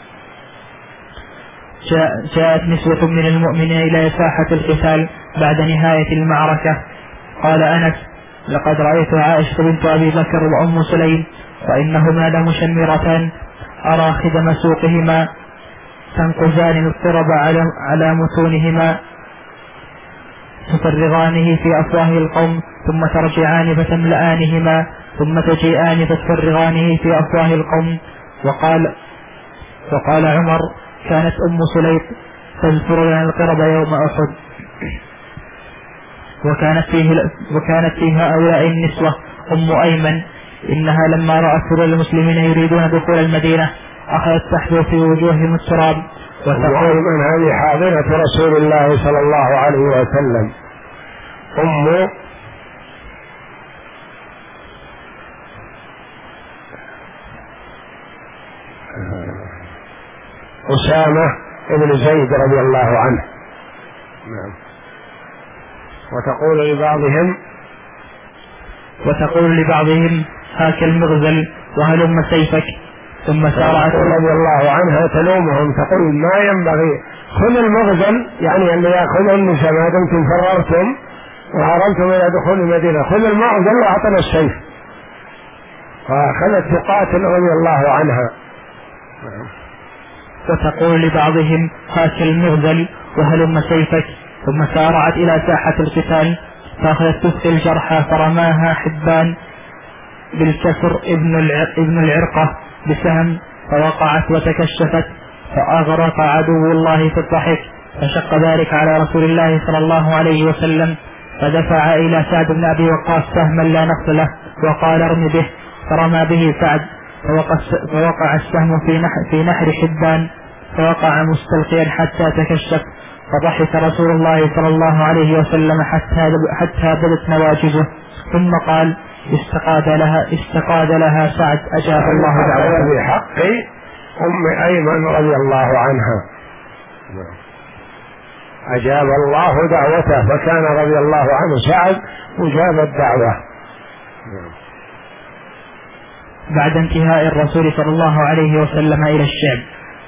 جاءت نسوة من المؤمنين إلى ساحة القتال بعد نهاية المعركة. قال أنس: لقد رأيت عائشة بنت أبي بكر وأم سليم وإنهما لمشمرتان، أرى خدم سوقهما تنقزان القرب على, على متونهما، تفرغانه في أفواه القوم، ثم ترجعان فتملآنهما، ثم تجيئان فتفرغانه في أفواه القوم. وقال وقال عمر: كانت أم سليم تذكر لنا القرب يوم أحد. وكانت فيه وكانت فيه هؤلاء النسوة أم أيمن، إنها لما رأت كل المسلمين يريدون دخول المدينة أخذت تحذو في وجوههم التراب وتقول: من هذه حاضرة رسول الله صلى الله عليه وسلم، أم أسامة ابن زيد رضي الله عنه. نعم. وتقول لبعضهم وتقول لبعضهم: هاك المغزل وهلم سيفك. ثم سارعت رضي الله عنها تلومهم، تقول: ما ينبغي، خذ المغزل، يعني اللي يأخذ النساء ما دمتم فررتم وهربتم إلى دخول المدينة، خذ المغزل وأعطنا السيف، فأخذت تقاتل رضي الله عنها. وتقول لبعضهم: هاك المغزل وهلم سيفك. ثم سارعت إلى ساحة القتال فأخذت تسقي الجرحى، فرماها حبان بالكسر ابن العرقة بسهم، فوقعت وتكشفت، فأغرق عدو الله في الضحك، فشق ذلك على رسول الله صلى الله عليه وسلم، فدفع إلى سعد بن أبي وقاص سهما لا نقص له وقال: ارم به، فرمى به سعد فوقع, فوقع السهم في نحر, في نحر حبان فوقع مستلقيا حتى تكشف، فضحك رسول الله صلى الله عليه وسلم حتى حتى بدت نواجذه، ثم قال: استقاد لها استقاد لها سعد أجاب الله دعوته. بحق أم أيمن رضي الله عنها، أجاب الله دعوته، فكان رضي الله عنه سعد مجاب الدعوة. بعد انتهاء الرسول صلى الله عليه وسلم إلى الشعب.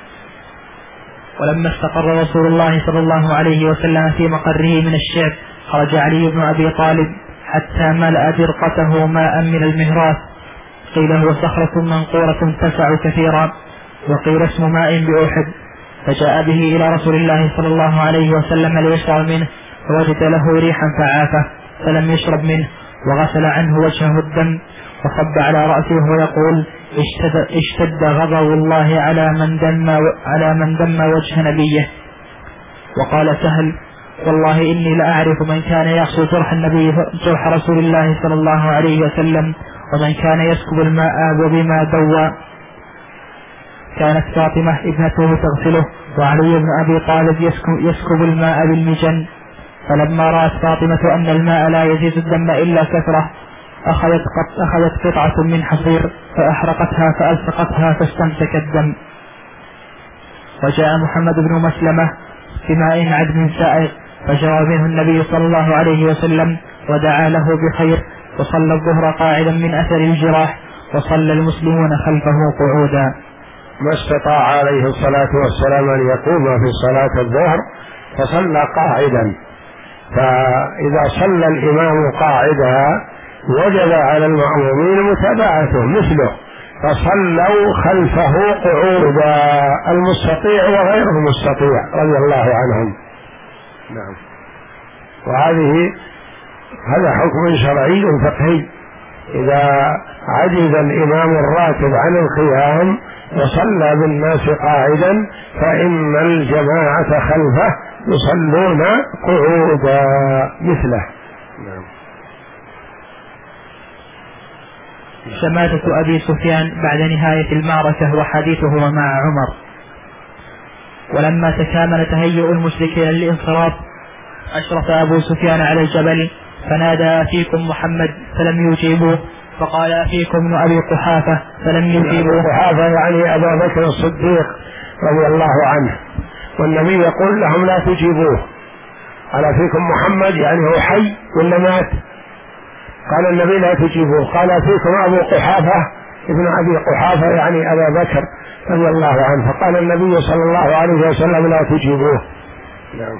ولما استقر رسول الله صلى الله عليه وسلم في مقره من الشعب، خرج علي بن أبي طالب حتى ملأ درقته ماء من المهراث، قيل هو صخرة منقورة تسع كثيرا، وقيل اسم ماء بأحد، فجاء به إلى رسول الله صلى الله عليه وسلم ليشرب منه، فوجد له ريحا فعافه فلم يشرب منه، وغسل عنه وجهه الدم وصب على رأسه ويقول: اشتد, اشتد غضب الله على من دم على من دم وجه نبيه. وقال سهل: والله إني لأعرف من كان يغسل جرح النبي جرح رسول الله صلى الله عليه وسلم، ومن كان يسكب الماء وبما دوى. كانت فاطمة ابنته تغسله، وعلي بن أبي طالب يسكب, يسكب الماء بالمجن. فلما رأت فاطمة أن الماء لا يزيد الدم إلا كثرة، أخذت, أخذت قطعة من حصير فأحرقتها فألصقتها فاستمسك الدم. وجاء محمد بن مسلمة بماء عذب سائغ، فجرى منه النبي صلى الله عليه وسلم ودعا له بخير، وصلى الظهر قاعدا من أثر الجراح، وصلى المسلمون خلفه قعودا. ما استطاع عليه الصلاة والسلام أن يقوم في صلاة الظهر فصلى قاعدا، فإذا صلى الإمام قاعدا وجب على المأمومين متابعته مثله، فصلوا خلفه قعودا، المستطيع وغير المستطيع رضي الله عنهم. نعم. وهذه هذا حكم شرعي فقهي، إذا عجز الإمام الراتب عن القيام وصلى بالناس قاعدا فإن الجماعة خلفه يصلون قعودا مثله. نعم. شماتة أبي سفيان بعد نهاية المعركة وحديثه مع عمر. ولما تكامل تهيؤ المشركين للانصراف، أشرف أبو سفيان على الجبل فنادى: فيكم محمد، فلم يجيبوه، فقال: فيكم ابن أبي قحافة، فلم يجيبوه. قحافة يعني أبا بكر الصديق رضي الله عنه، والنبي يقول لهم: لا تجيبوه. قال: فيكم محمد يعني هو حي ولا مات؟ قال النبي: لا تجيبوه. قال: فيكم أبو قحافة ابن أبي قحافة يعني أبا بكر رضي الله عنه، فقال النبي صلى الله عليه وسلم: لا تجيبوه. نعم.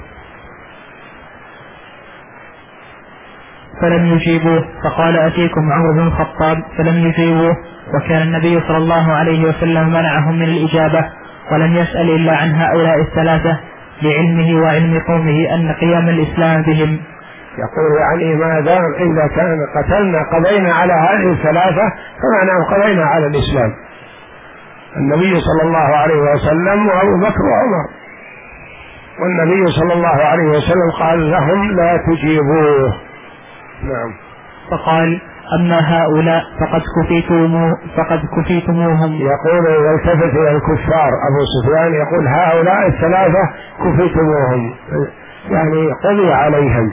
فلم يجيبوه، فقال: أتيكم عمر بن الخطاب، فلم يجيبوه. وكان النبي صلى الله عليه وسلم منعهم من الإجابة، ولم يسأل إلا عن هؤلاء الثلاثة لعلمه وعلم قومه أن قيام الإسلام بهم. يقول يعني ما دام إذا كان قتلنا قضينا على هذه الثلاثة فمعناه قضينا على الإسلام، النبي صلى الله عليه وسلم وأبو بكر وعمر، والنبي صلى الله عليه وسلم قال لهم: لا تجيبوه. نعم. فقال: أما هؤلاء فقد كفيتموه فقد كفيتموهم. يقول يلتفت إلى الكفار أبو سفيان يقول: هؤلاء الثلاثة كفيتموهم، يعني قضي عليهم.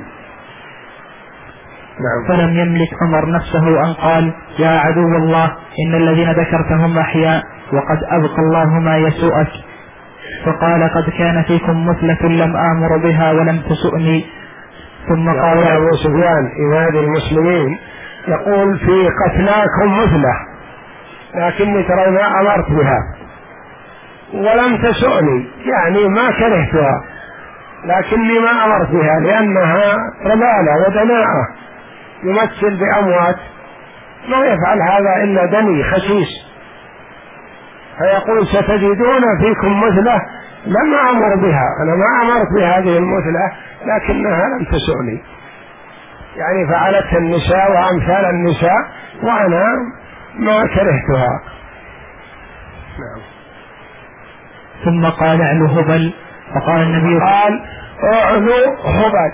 نعم. فلم يملك عمر نفسه أن قال: يا عدو الله، إن الذين ذكرتهم أحياء، وقد أبقى الله ما يسوءك. فقال: قد كان فيكم مثلة لم آمر بها ولم تسؤني. ثم قال أبو سفيان إمام المسلمين يقول: في قتلاكم مثلة، لكني ترى ما أمرت بها ولم تسؤني، يعني ما كرهتها لكني ما أمرت بها، لأنها رمالة ودناءة، يمثل بأموات، ما يفعل هذا إلا دني خسيس. فيقول: ستجدون فيكم مثلة لم أمر بها، أنا ما أمرت بهذه المثلة لكنها لم تسؤني، يعني فعلتها النساء وأمثال النساء وأنا ما كرهتها. نعم. ثم قال: اعلو هبل. فقال النبي قال: اعلو هبل،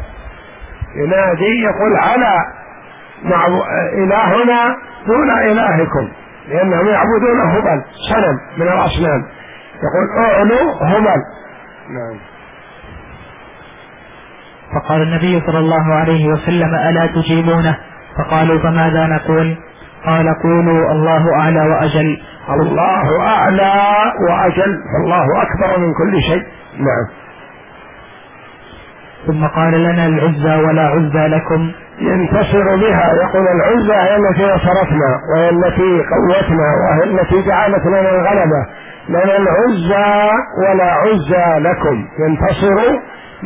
ينادي يقول: على مع إلهنا دون إلهكم، لأنهم يعبدون هبل صنم من الأصنام، يقول اعلوا هبل. نعم. فقال النبي صلى الله عليه وسلم ألا تجيبونه؟ فقالوا فماذا نقول؟ قال قولوا الله أعلى وأجل. الله أعلى وأجل، فالله أكبر من كل شيء. نعم. ثم قال لنا العزى ولا عزى لكم، ينتصر بها، يقول العزى هي التي نصرتنا وهي التي قوتنا وهي التي جعلت لنا الغلبة، لنا العزى ولا عزى لكم، ينتصر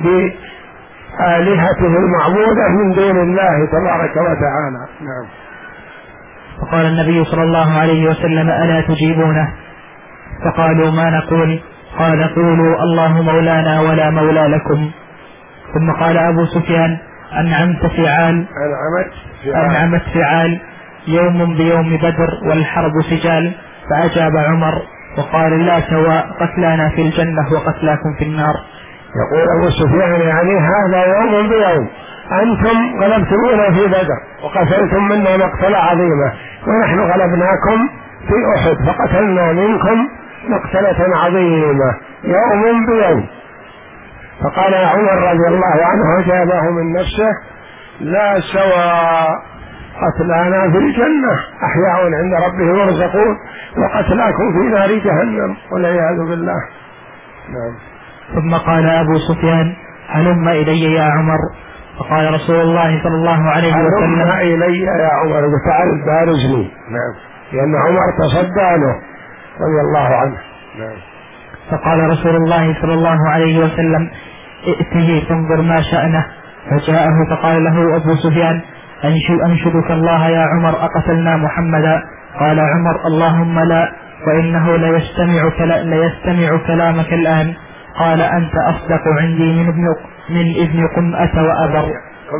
بآلهته المعبودة من دون الله تبارك وتعالى. نعم. فقال النبي صلى الله عليه وسلم ألا تجيبونه؟ فقالوا ما نقول؟ قال قولوا الله مولانا ولا مولى لكم. ثم قال أبو سفيان أنعمت فعال أنعمت فعال, أنعمت فعال يوم بيوم بدر والحرب سجال. فأجاب عمر وقال لا سواء، قتلانا في الجنة وقتلاكم في النار. يقول أبو سفيان يعني هذا يوم بيوم، أنتم غلبتمونا في بدر وقتلتم منا مقتلة عظيمة، ونحن غلبناكم في أحد فقتلنا منكم مقتلة عظيمة، يوم بيوم. فقال عمر رضي الله عنه وجابه من نفسه لا سواء، قتلانا في الجنة أحياء عند ربهم يرزقون وقتلاكم في نار جهنم والعياذ بالله. نعم. ثم قال أبو سفيان هلم إلي يا عمر. فقال رسول الله صلى الله عليه وسلم هلم إلي يا عمر، تعال بارزني. نعم. لأن عمر تصدى له رضي الله عنه. نعم. فقال رسول الله صلى الله عليه وسلم ائته فانظر ما شأنه. فجاءه فقال له أبو سفيان أنشدك الله يا عمر أقتلنا محمدا؟ قال عمر اللهم لا، وإنه ليستمع, كلا ليستمع كلامك الآن. قال أنت أصدق عندي من ابن من ابن قمأة وأبر.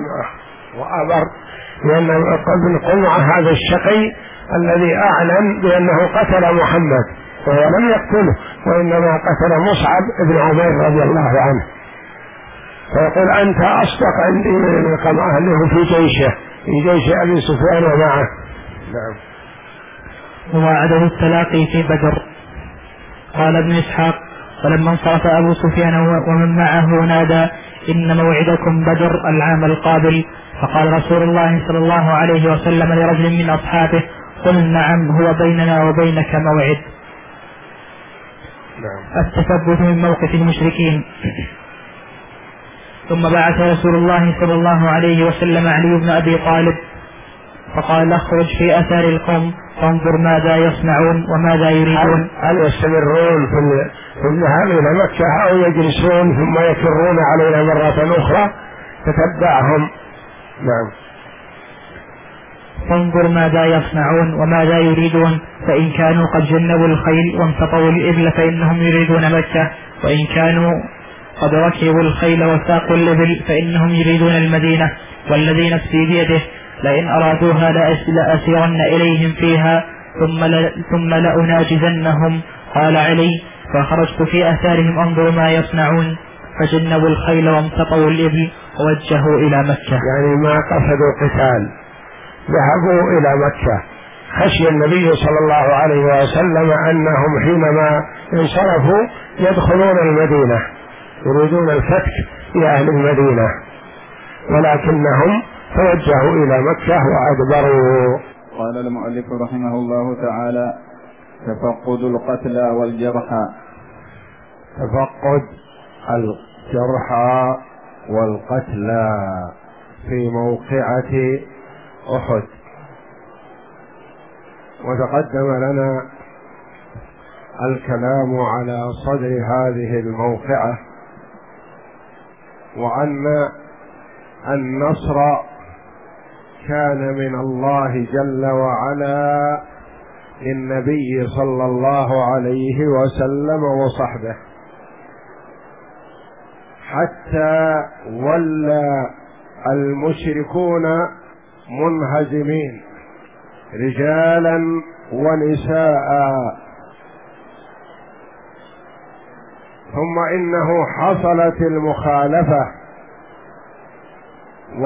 وأبر لأن ابن قمأة هذا الشقي الذي أعلن بأنه قتل محمد وهو لم يقتله، وإنما قتل مصعب بن عمير رضي الله عنه. فيقول أنت أصدق عندي من ابن قمأة اللي هو في جيشه، في جيش أبي سفيان ومعه. نعم. ووعده التلاقي في بدر. قال ابن إسحاق فلما انصرف أبو سفيان ومن معه نادى إن موعدكم بدر العام القابل. فقال رسول الله صلى الله عليه وسلم لرجل من أصحابه قل نعم هو بيننا وبينك موعد. نعم. التثبت من موقف المشركين. ثم بعث رسول الله صلى الله عليه وسلم علي بن أبي طالب فقال اخرج في أثار القوم فانظر ماذا يصنعون وماذا يريدون، هل يستمرون في الذهاب إلى مكة أو يجلسون ثم يفرون علينا مرة أخرى؟ تتبعهم. نعم. فانظر ماذا يصنعون وماذا يريدون، فإن كانوا قد جنبوا الخيل وانتطوا الإبل فإنهم يريدون مكة، وإن كانوا قد ركبوا الخيل وساقوا الإبل فإنهم يريدون المدينة، والذي نفسي بيده لئن أرادوها لأسيرن إليهم فيها ثم, ثم لأناجزنهم. قال علي فخرجت في أثارهم أنظر ما يصنعون، فجنبوا الخيل وامتطوا الإبل ووجهوا إلى مكة. يعني ما قصدوا قتال، ذهبوا إلى مكة. خشي النبي صلى الله عليه وسلم أنهم حينما انصرفوا يدخلون المدينة، يريدون الفتك في أهل المدينة، ولكنهم توجهوا إلى مكة وأدبروا. قال المؤلف رحمه الله تعالى تفقد القتلى والجرحى. تفقد الجرحى والقتلى في موقعة أحد. وتقدم لنا الكلام على صدر هذه الموقعة، وأن النصر كان من الله جل وعلا للنبي صلى الله عليه وسلم وصحبه، حتى ولى المشركون منهزمين رجالا ونساء. ثم إنه حصلت المخالفة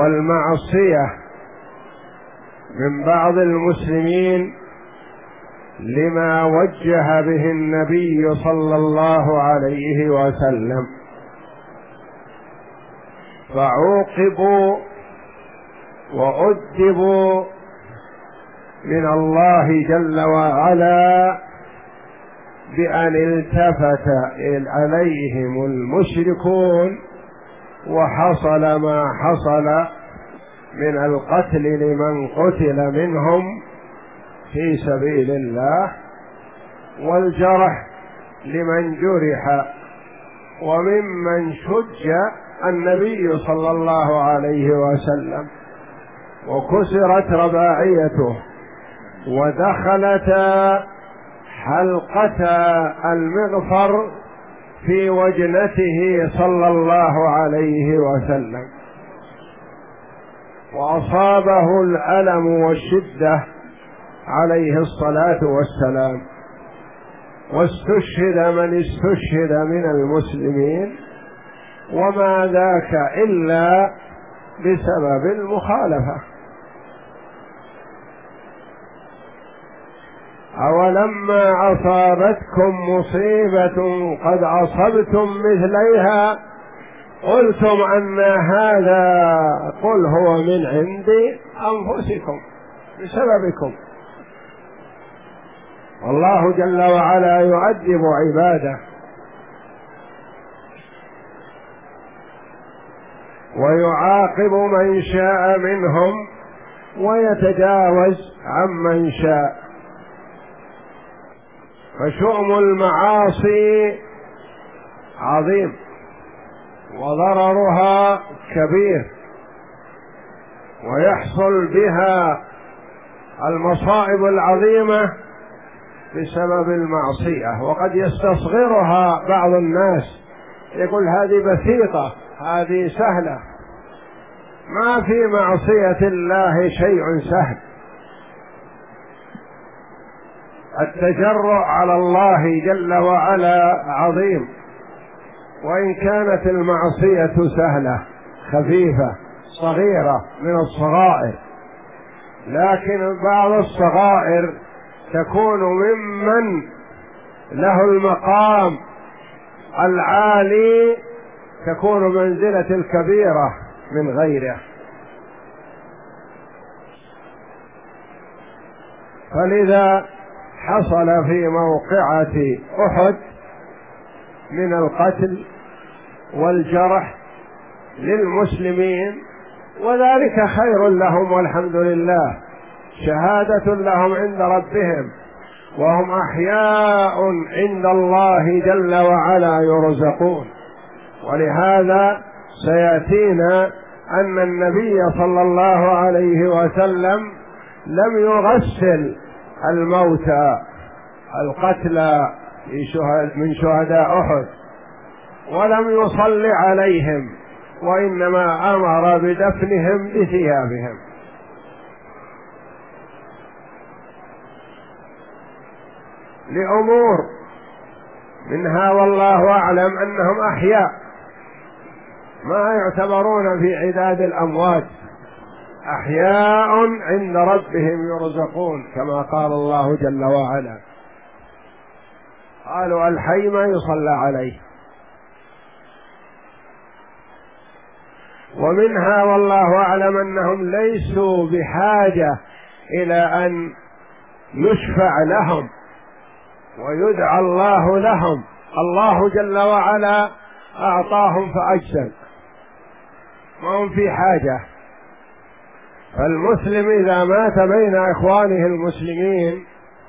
والمعصية من بعض المسلمين لما وجه به النبي صلى الله عليه وسلم، فعوقبوا وأدبوا من الله جل وعلا بأن التفت عليهم المشركون وحصل ما حصل من القتل لمن قتل منهم في سبيل الله، والجرح لمن جرح، وممن شج النبي صلى الله عليه وسلم وكسرت رباعيته ودخلتا حلقة المغفر في وجنته صلى الله عليه وسلم، وأصابه الألم والشدة عليه الصلاة والسلام، واستشهد من استشهد من المسلمين، وما ذاك إلا بسبب المخالفة. أولما أصابتكم مصيبة قد أصبتم مثليها قلتم أن هذا، قل هو من عند أنفسكم بسببكم. والله جل وعلا يؤدب عباده ويعاقب من شاء منهم ويتجاوز عمن شاء. فشؤم المعاصي عظيم وضررها كبير، ويحصل بها المصائب العظيمة بسبب المعصية، وقد يستصغرها بعض الناس، يقول هذه بسيطة، هذه سهلة. ما في معصية الله شيء سهل. التجرؤ على الله جل وعلا عظيم، وإن كانت المعصية سهلة خفيفة صغيرة من الصغائر، لكن بعض الصغائر تكون ممن له المقام العالي تكون منزلة الكبيرة من غيره. فلذا حصل في موقعة أحد من القتل والجرح للمسلمين، وذلك خير لهم والحمد لله، شهادة لهم عند ربهم، وهم أحياء عند الله جل وعلا يرزقون. ولهذا سيأتينا أن النبي صلى الله عليه وسلم لم يغسل الموتى القتلى من شهداء أحد، ولم يصلي عليهم، وإنما أمر بدفنهم بثيابهم. لأمور منها والله أعلم أنهم أحياء ما يعتبرون في عداد الأموات، أحياء عند ربهم يرزقون، كما قال الله جل وعلا: قالوا الحي ما يصلى عليه. ومنها والله أعلم أنهم ليسوا بحاجة إلى أن يشفع لهم ويدعى الله لهم، الله جل وعلا أعطاهم فأجزل، ما هم في حاجة. فالمسلم إذا مات بين إخوانه المسلمين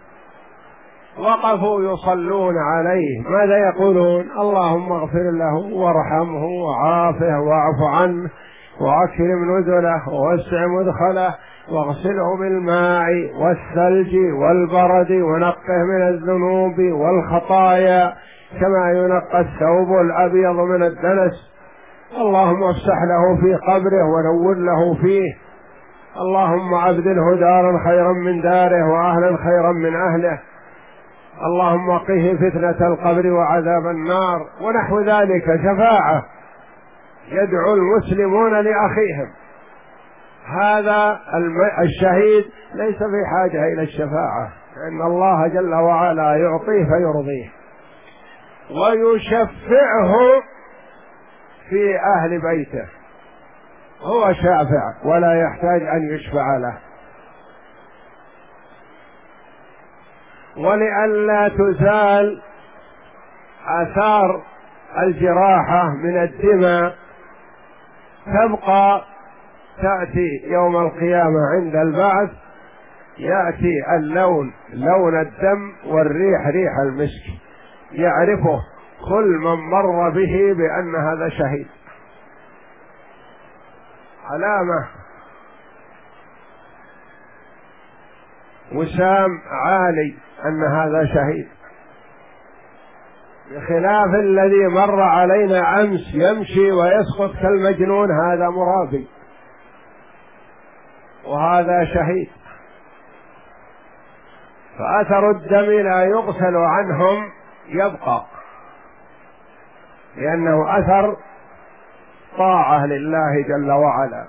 وقفوا يصلون عليه، ماذا يقولون؟ اللهم اغفر له وارحمه وعافه واعف عنه وأكرم نزله ووسع مدخله واغسله بالماء والثلج والبرد ونقه من الذنوب والخطايا كما ينقى الثوب الأبيض من الدنس. اللهم افسح له في قبره ونور له فيه، اللهم أبدله دارا خيرا من داره وأهلا خيرا من أهله، اللهم قه فتنة القبر وعذاب النار، ونحو ذلك. شفاعة يدعو المسلمون لأخيهم. هذا الشهيد ليس في حاجة إلى الشفاعة، إن الله جل وعلا يعطيه فيرضيه ويشفعه في أهل بيته، هو شافع ولا يحتاج أن يشفع له. ولئلا تزال آثار الجراحة من الدماء تبقى، تأتي يوم القيامة عند البعث يأتي اللون لون الدم والريح ريح المسك، يعرفه كل من مر به بأن هذا شهيد، علامة وسام عالي أن هذا شهيد، بخلاف الذي مر علينا أمس يمشي ويسقط كالمجنون، هذا مرابي وهذا شهيد. فأثر الدم لا يغسل عنهم يبقى، لأنه أثر طاعة لله جل وعلا.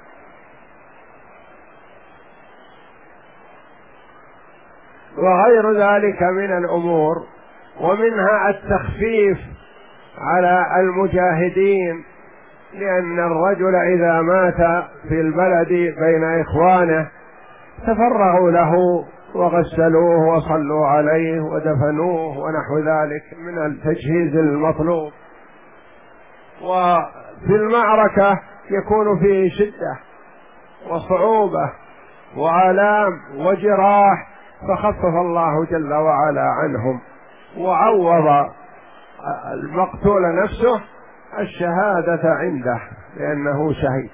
وغير ذلك من الأمور، ومنها التخفيف على المجاهدين، لأن الرجل إذا مات في البلد بين إخوانه تفرغوا له وغسلوه وصلوا عليه ودفنوه ونحو ذلك من التجهيز المطلوب. وفي المعركة يكون فيه شدة وصعوبة وآلام وجراح، فخفف الله جل وعلا عنهم وعوض المقتول نفسه الشهادة عنده لأنه شهيد.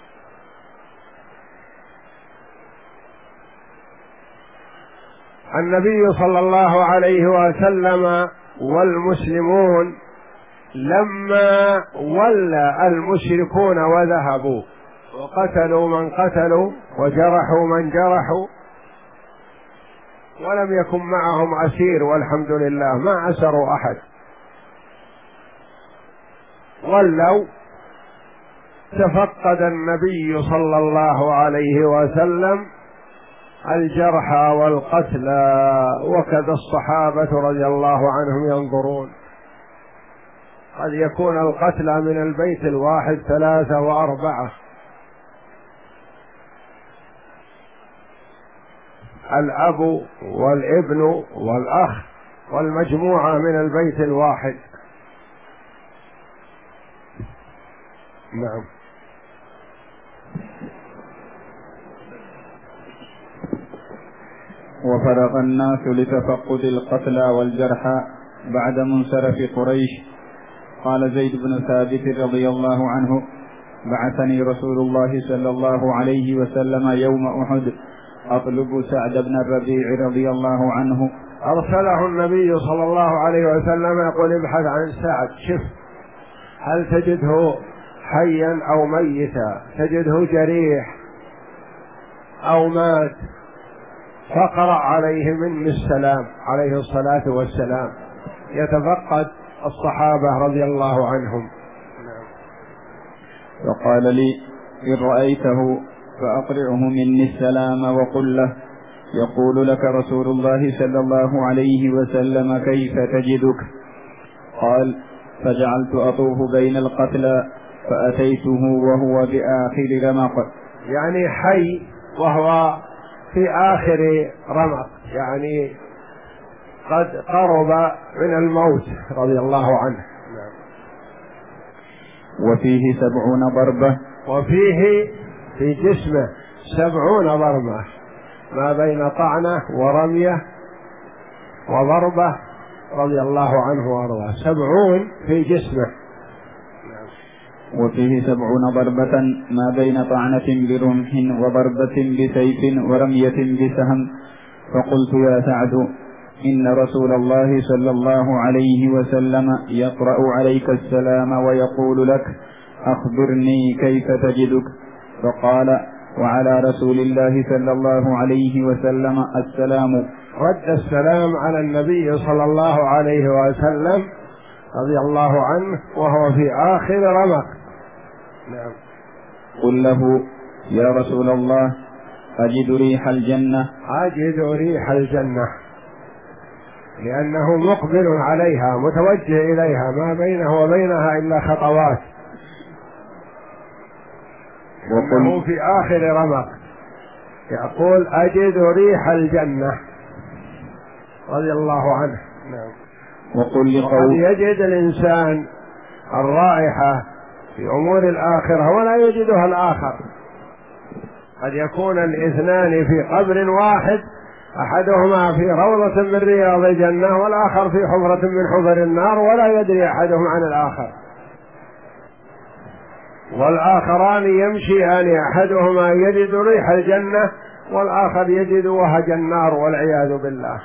النبي صلى الله عليه وسلم والمسلمون لما ولى المشركون وذهبوا وقتلوا من قتلوا وجرحوا من جرحوا، ولم يكن معهم أسير والحمد لله، ما أسروا أحد، ولوا، تفقد النبي صلى الله عليه وسلم الجرحى والقتلى، وكذا الصحابة رضي الله عنهم ينظرون. قد يكون القتلى من البيت الواحد ثلاثة وأربعة، الأب والابن والأخ والمجموعة من البيت الواحد. نعم. وفرغ الناس لتفقد القتلى والجرحى بعد منصرف قريش. قال زيد بن ثابت رضي الله عنه: بعثني رسول الله صلى الله عليه وسلم يوم أحد أطلب سعد بن الربيع رضي الله عنه. أرسله النبي صلى الله عليه وسلم يقول: ابحث عن سعد، شف هل تجده حيا أو ميتا، تجده جريح أو مات، فقرأ عليه مني السلام عليه الصلاة والسلام، يتفقد الصحابة رضي الله عنهم. وقال لي: إن رأيته فأقرعه مني السلام وقل له: يقول لك رسول الله صلى الله عليه وسلم كيف تجدك؟ قال: فجعلت أطوف بين القتلى فأتيته وهو بآخر رمق، يعني حي وهو في آخر رمق، يعني قد قرب من الموت رضي الله عنه. وفيه سبعون ضربة، وفيه في جسمه سبعون ضربة، ما بين طعنة ورمية وضربة رضي الله عنه وارضاه، سبعون في جسمه. وفيه سبعون ضربة ما بين طعنة برمح وضربة بسيف ورمية بسهم. فقلت: يا سعد، إن رسول الله صلى الله عليه وسلم يقرأ عليك السلام ويقول لك: أخبرني كيف تجدك؟ فقال: وعلى رسول الله صلى الله عليه وسلم السلام. رد السلام على النبي صلى الله عليه وسلم رضي الله عنه وهو في آخر رمق. نعم. قل له: يا رسول الله، أجد ريح الجنة. أجد ريح الجنة. لأنه مقبل عليها متوجه إليها، ما بينه وبينها إلا خطوات، وهو في آخر رمق يقول أجد ريح الجنة رضي الله عنه. نعم. وقل وقد يجد الإنسان الرائحة في أمور الآخرة ولا يجدها الآخر، قد يكون الاثنان في قبر واحد، أحدهما في روضة من رياض الجنة والآخر في حفرة من حفر النار، ولا يدري أحدهم عن الآخر، والآخران يمشيان أحدهما يجد ريح الجنة والآخر يجد وهج النار والعياذ بالله.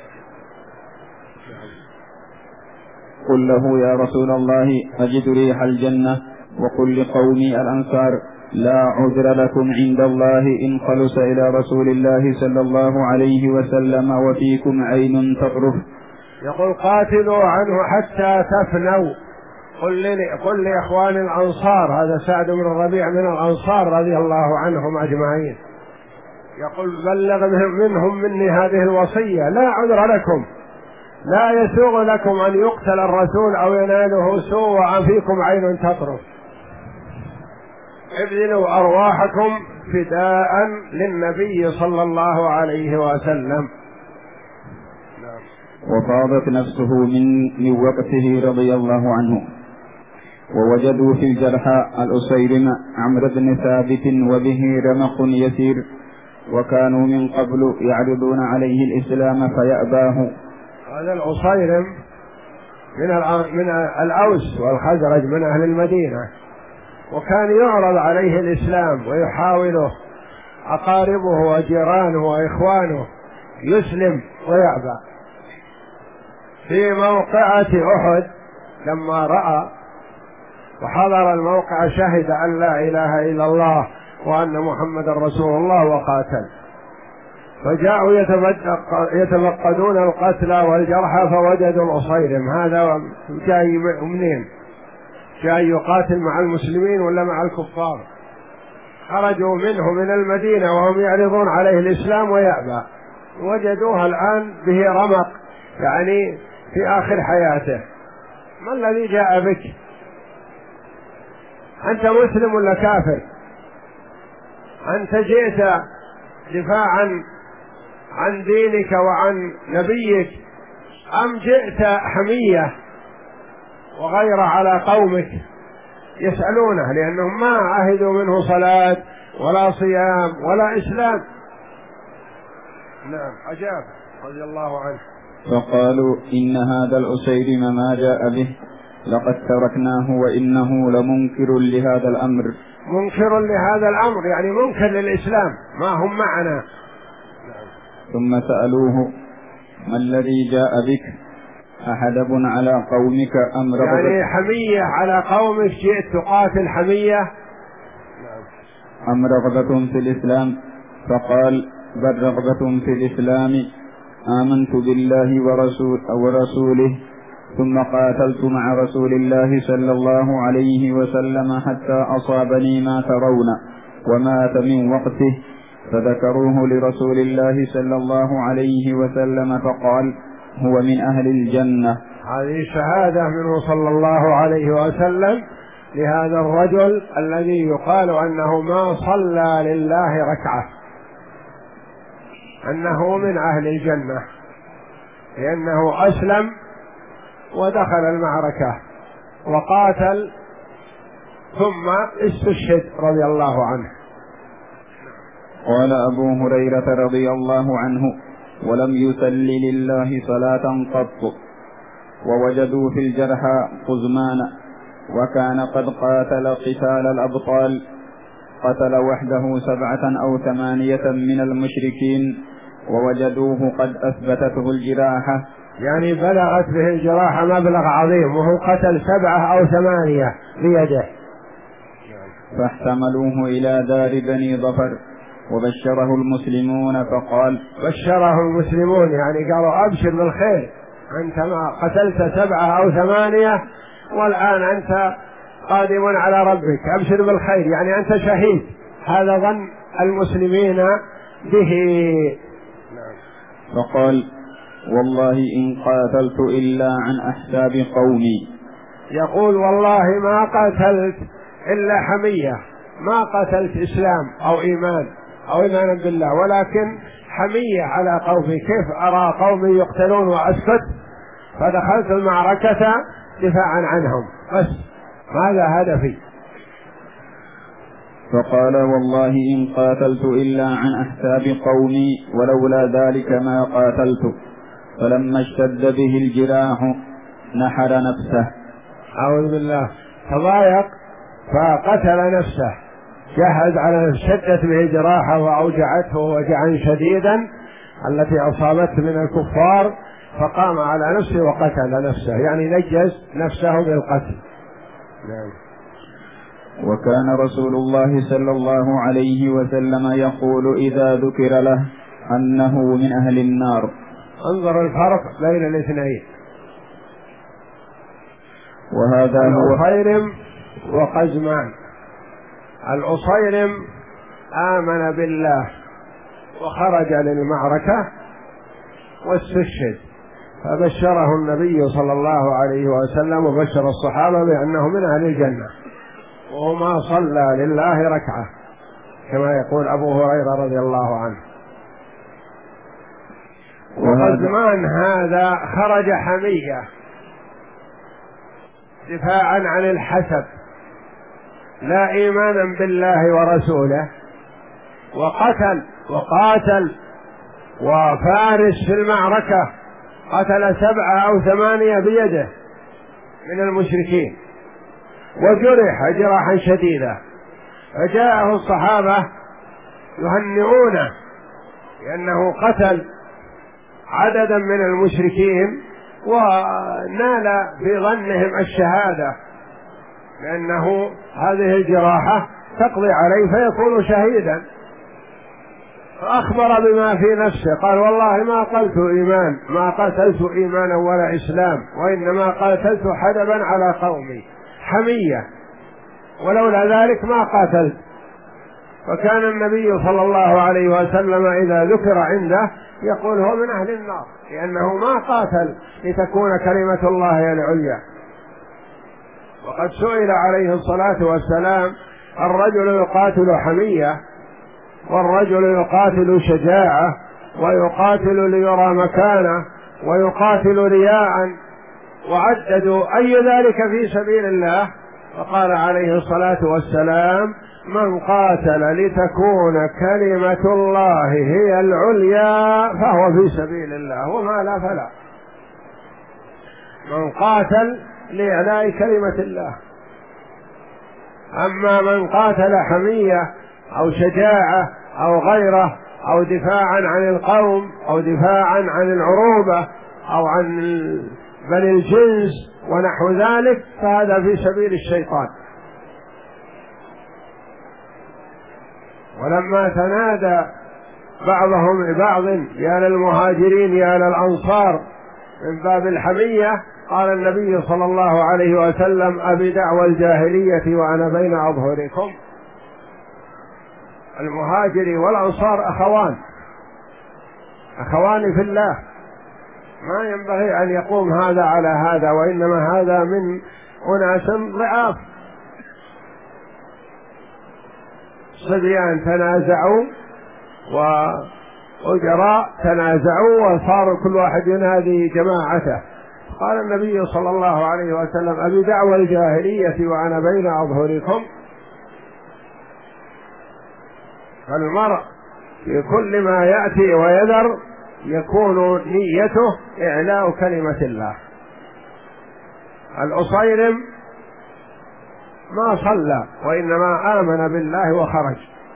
قل له يا رسول الله أجد ريح الجنة، وقل لقومي الأنصار لا عذر لكم عند الله إن خلص إلى رسول الله صلى الله عليه وسلم وفيكم عين تطرف. يقول قاتلوا عنه حتى تفنوا. قل, قل لإخوان الأنصار، هذا سعد بن الربيع من الأنصار رضي الله عنهم أجمعين، يقول بلغ منهم مني هذه الوصية، لا عذر لكم، لا يسوغ لكم أن يقتل الرسول أو يناله سوء وفيكم عين تطرف، ابذلوا أرواحكم فداء للنبي صلى الله عليه وسلم. وفاضت نفسه من, من وقته رضي الله عنه. ووجدوا في الجرحى الأسيرم عمرو بن ثابت وبه رمق يسير، وكانوا من قبل يعرضون عليه الإسلام فيأباه. هذا الأسيرم من من الأوس والخزرج من أهل المدينة، وكان يعرض عليه الإسلام ويحاوله أقاربه وجيرانه وإخوانه يسلم ويأبى. في موقعة أحد لما رأى وحضر الموقع شهد أن لا إله إلا الله وأن محمد رسول الله وقاتل، فجاءوا يتفقدون القتلى والجرحى فوجدوا الأصيرم. هذا جاي منين؟ جاي يقاتل مع المسلمين ولا مع الكفار؟ خرجوا منه من المدينة وهم يعرضون عليه الإسلام ويأبى، وجدوها الآن به رمق، يعني في آخر حياته. ما الذي جاء بك؟ أنت مسلم ولا كافر؟ أنت جئت دفاعا عن دينك وعن نبيك أم جئت حمية وغير على قومك؟ يسألونه لأنهم ما عهدوا منه صلاة ولا صيام ولا إسلام. نعم أجاب رضي الله عنه. فقالوا إن هذا الأسيرم ما جاء به لقد تركناه وإنه لمنكر لهذا الأمر. منكر لهذا الأمر يعني منكر للإسلام، ما هم معنا. ثم سألوه ما الذي جاء بك؟ أحدب على قومك أم رغبة؟ يعني حمية على قومك، جئت تقاتل حمية أم رغبة في الإسلام؟ فقال بل رغبة في الإسلام، آمنت بالله ورسول ورسوله ثم قاتلت مع رسول الله صلى الله عليه وسلم حتى أصابني ما ترون ومات من وقته، فذكروه لرسول الله صلى الله عليه وسلم فقال هو من أهل الجنة. هذه شهادة منه صلى الله عليه وسلم لهذا الرجل الذي يقال أنه ما صلى لله ركعة، أنه من أهل الجنة، لأنه أسلم ودخل المعركة وقاتل ثم استشهد رضي الله عنه. قال أبو هريرة رضي الله عنه ولم يسل لله صلاة قط. ووجدوا في الجرحى قزمان وكان قد قاتل قتال الأبطال، قتل وحده سبعة أو ثمانية من المشركين، ووجدوه قد أثبتته الجراحة، يعني بلغت به الجراحة مبلغ عظيم، وهو قتل سبعة أو ثمانية بيده. فاحتملوه إلى دار بني ظفر وبشره المسلمون فقال بشره المسلمون يعني قالوا أبشر بالخير، أنت ما قتلت سبعة أو ثمانية والآن أنت قادم على ربك، أبشر بالخير يعني أنت شهيد. هذا ظن المسلمين به. فقال والله إن قاتلت إلا عن أحساب قومي. يقول والله ما قاتلت إلا حمية، ما قتلت إسلام أو إيمان أو إيمانا بالله، ولكن حمية على قومي، كيف أرى قومي يقتلون وأسكت، فدخلت المعركة دفاعا عنهم بس، هذا هدفي. فقال والله إن قاتلت إلا عن أحساب قومي ولولا ذلك ما قاتلت. فلما اشتد به الجراح نحر نفسه. أعوذ بالله، تضايق فقتل نفسه، جهز على شدت به جراحه وأوجعته وجعا شديدا التي أصابته من الكفار، فقام على نفسه وقتل نفسه، يعني نجز نفسه بالقتل. نعم. وكان رسول الله صلى الله عليه وسلم يقول إذا ذكر له أنه من أهل النار. انظر الفرق بين الاثنين، وهذا هو الأصيرم وقزمان. الأصيرم آمن بالله وخرج للمعركة واستشهد، فبشره النبي صلى الله عليه وسلم وبشر الصحابة بأنه من أهل الجنة، وما صلى لله ركعة كما يقول أبو هريرة رضي الله عنه. وقزمان هذا خرج حمية دفاعا عن الحسب، لا إيمانا بالله ورسوله، وقتل وقاتل وفارس في المعركة، قتل سبعة أو ثمانية بيده من المشركين وجرح جراحا شديدا، فجاءه الصحابة يهنئونه لأنه قتل عددا من المشركين ونال في ظنهم الشهادة، لأنه هذه الجراحة تقضي عليه فيكون شهيدا. فأخبر بما في نفسه، قال والله ما قتلت إيمان، ما قتلت إيمانا ولا إسلام، وإنما قتلت حدبا على قومي، حمية، ولولا ذلك ما قاتلت. فكان النبي صلى الله عليه وسلم إذا ذكر عنده يقول هو من أهل النار، لأنه ما قاتل لتكون كلمة الله هي العليا. وقد سئل عليه الصلاة والسلام: الرجل يقاتل حمية، والرجل يقاتل شجاعة، ويقاتل ليرى مكانه، ويقاتل رياء، وعددوا أي ذلك في سبيل الله، فقال عليه الصلاة والسلام: من قاتل لتكون كلمة الله هي العليا فهو في سبيل الله، وما لا فلا. من قاتل لإعلاء كلمة الله. أما من قاتل حمية أو شجاعة أو غيره أو دفاعا عن القوم أو دفاعا عن العروبة أو عن بني الجنس ونحو ذلك، فهذا في سبيل الشيطان. ولما تنادى بعضهم لبعض يا للمهاجرين يا للأنصار من باب الحمية، قال النبي صلى الله عليه وسلم: أبي دعوى الجاهلية وأنا بين أظهركم. المهاجر والأنصار أخوان أخوان في الله، ما ينبغي أن يقوم هذا على هذا، وإنما هذا من أناس ضعاف، صبيان تنازعوا وأجراء تنازعوا وصاروا كل واحد ينادي جماعته. قال النبي صلى الله عليه وسلم: أبي دعوى الجاهلية وأنا بين أظهركم. فالمرء في كل ما يأتي ويذر يكون نيته إعلاء كلمة الله. الأصيرم ما صلى وإنما آمن بالله وخرج.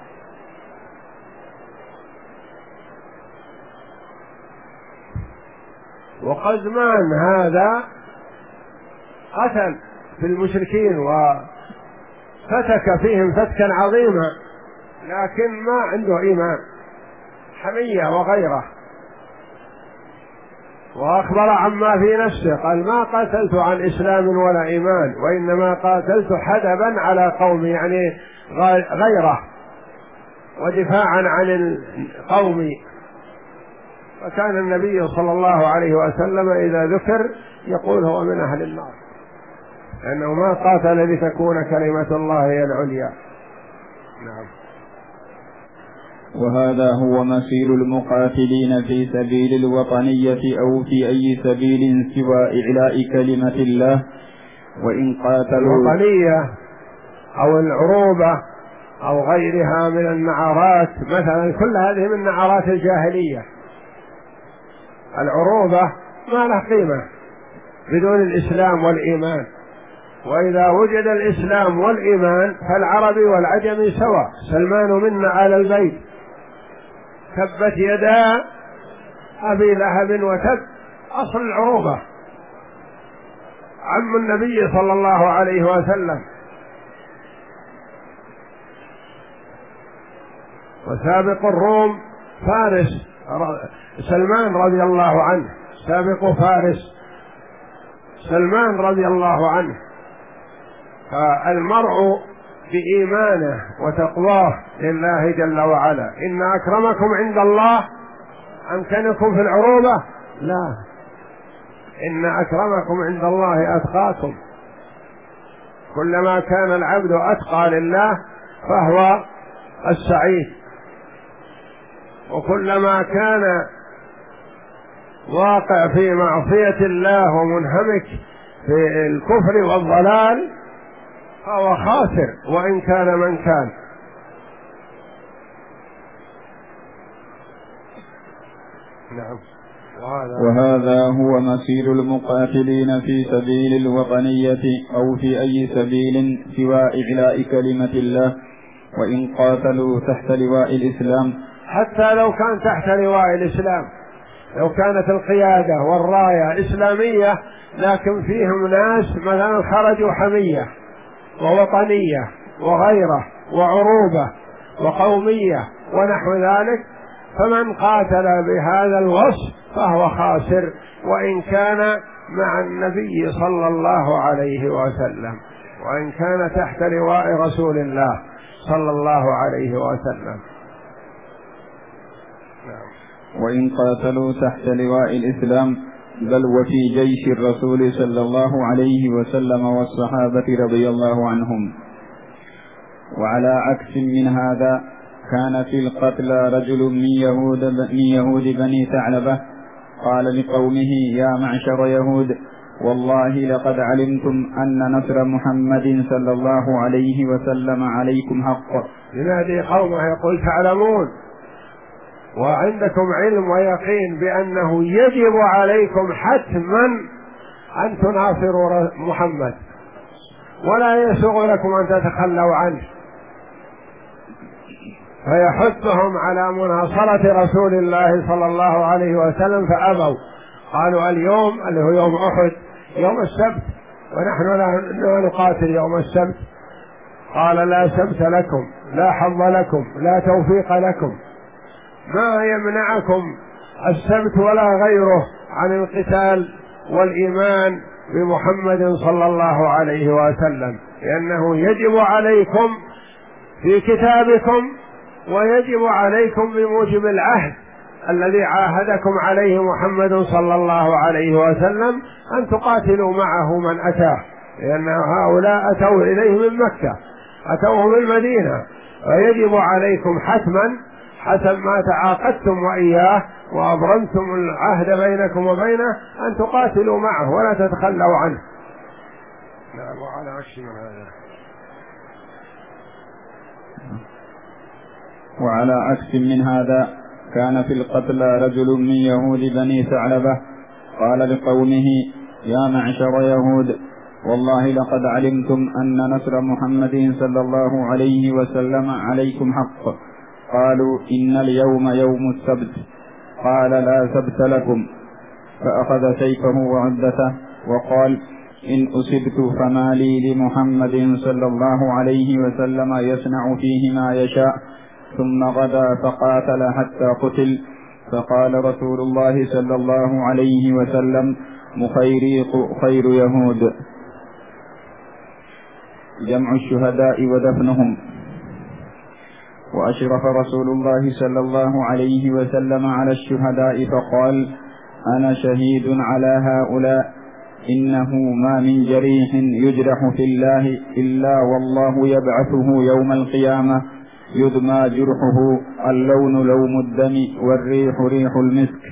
وقزمان هذا قتل في المشركين وفتك فيهم فتكا عظيما، لكن ما عنده إيمان، حمية وغيره، وأخبر عما في نفسه، قال: ما قاتلت عن إسلام ولا إيمان، وإنما قاتلت حدبا على قومي، يعني غيره، ودفاعا عن القوم فكان النبي صلى الله عليه وسلم إذا ذكر يقول هو من أهل النار، لأنه ما قاتل لتكون كلمة الله هي العليا. نعم. وهذا هو مسير المقاتلين في سبيل الوطنية أو في أي سبيل سوى إعلاء كلمة الله. وإن قاتلوا الوطنية أو العروبة أو غيرها من النعرات مثلا، كل هذه من نعرات الجاهلية. العروبة ما له قيمة بدون الإسلام والإيمان، وإذا وجد الإسلام والإيمان فالعربي والعجمي سواء. سلمان منا على البيت، تبت يدا أبي لهب وتب، أصل العروبة عم النبي صلى الله عليه وسلم. وسابق الروم فارس سلمان رضي الله عنه، سابق فارس سلمان رضي الله عنه. فالمرء بإيمانه وتقواه لله جل وعلا. إن أكرمكم عند الله أمكنكم في العروبة؟ لا، إن أكرمكم عند الله أتقاكم. كلما كان العبد أتقى لله فهو السعيد، وكلما كان واقع في معصية الله ومنهمك في الكفر والضلال فهو خاسر وإن كان من كان. نعم. وهذا, وهذا هو مسير المقاتلين في سبيل الوطنية أو في أي سبيل سوى إعلاء كلمة الله. وإن قاتلوا تحت لواء الإسلام، حتى لو كان تحت لواء الإسلام، لو كانت القيادة والراية إسلامية لكن فيهم ناس مثلا خرجوا حمية ووطنية وغيره وعروبة وقومية ونحو ذلك، فمن قاتل بهذا الوصف فهو خاسر وإن كان مع النبي صلى الله عليه وسلم، وإن كان تحت لواء رسول الله صلى الله عليه وسلم. وإن قاتلوا تحت لواء الإسلام، بل وفي جيش الرسول صلى الله عليه وسلم والصحابة رضي الله عنهم. وعلى عكس من هذا كان في القتلى رجل من يهود, من يهود بني ثعلبة قال لقومه: يا معشر يهود، والله لقد علمتم أن نصر محمد صلى الله عليه وسلم عليكم حق. ينادي قومه يقول: تعلمون وعندكم علم ويقين بأنه يجب عليكم حتما أن تناصروا محمد، ولا يسوغ لكم أن تتخلوا عنه. فيحثهم على مناصرة رسول الله صلى الله عليه وسلم فأبوا، قالوا: اليوم اللي هو يوم أحد يوم السبت ونحن لا نقاتل يوم السبت. قال: لا سبت لكم، لا حظ لكم، لا توفيق لكم، ما يمنعكم السبت ولا غيره عن القتال والإيمان بمحمد صلى الله عليه وسلم، لأنه يجب عليكم في كتابكم ويجب عليكم بموجب العهد الذي عاهدكم عليه محمد صلى الله عليه وسلم أن تقاتلوا معه من أتاه، لأن هؤلاء أتوا إليه من مكة، أتوه من المدينة، ويجب عليكم حتما حسب ما تعاقدتم وإياه وأبرمتم العهد بينكم وبينه أن تقاتلوا معه ولا تتخلوا عنه. نعم. وعلى عكس من هذا وعلى عكس من هذا كان في القتلى رجل من يهود بني ثعلبة قال لقومه: يا معشر يهود، والله لقد علمتم أن نصر محمد صلى الله عليه وسلم عليكم حق. قالوا: إن اليوم يوم السبت. قال: لا سبت لكم. فأخذ سيفه وعدته وقال: إن أصبت فما لي لمحمد صلى الله عليه وسلم يصنع فيه ما يشاء. ثم غدا فقاتل حتى قتل. فقال رسول الله صلى الله عليه وسلم: مخيريق خير يهود. جمع الشهداء ودفنهم. وأشرف رسول الله صلى الله عليه وسلم على الشهداء فقال: أنا شهيد على هؤلاء، إنه ما من جريح يجرح في الله إلا والله يبعثه يوم القيامة يدمى جرحه، اللون لون الدم والريح ريح المسك.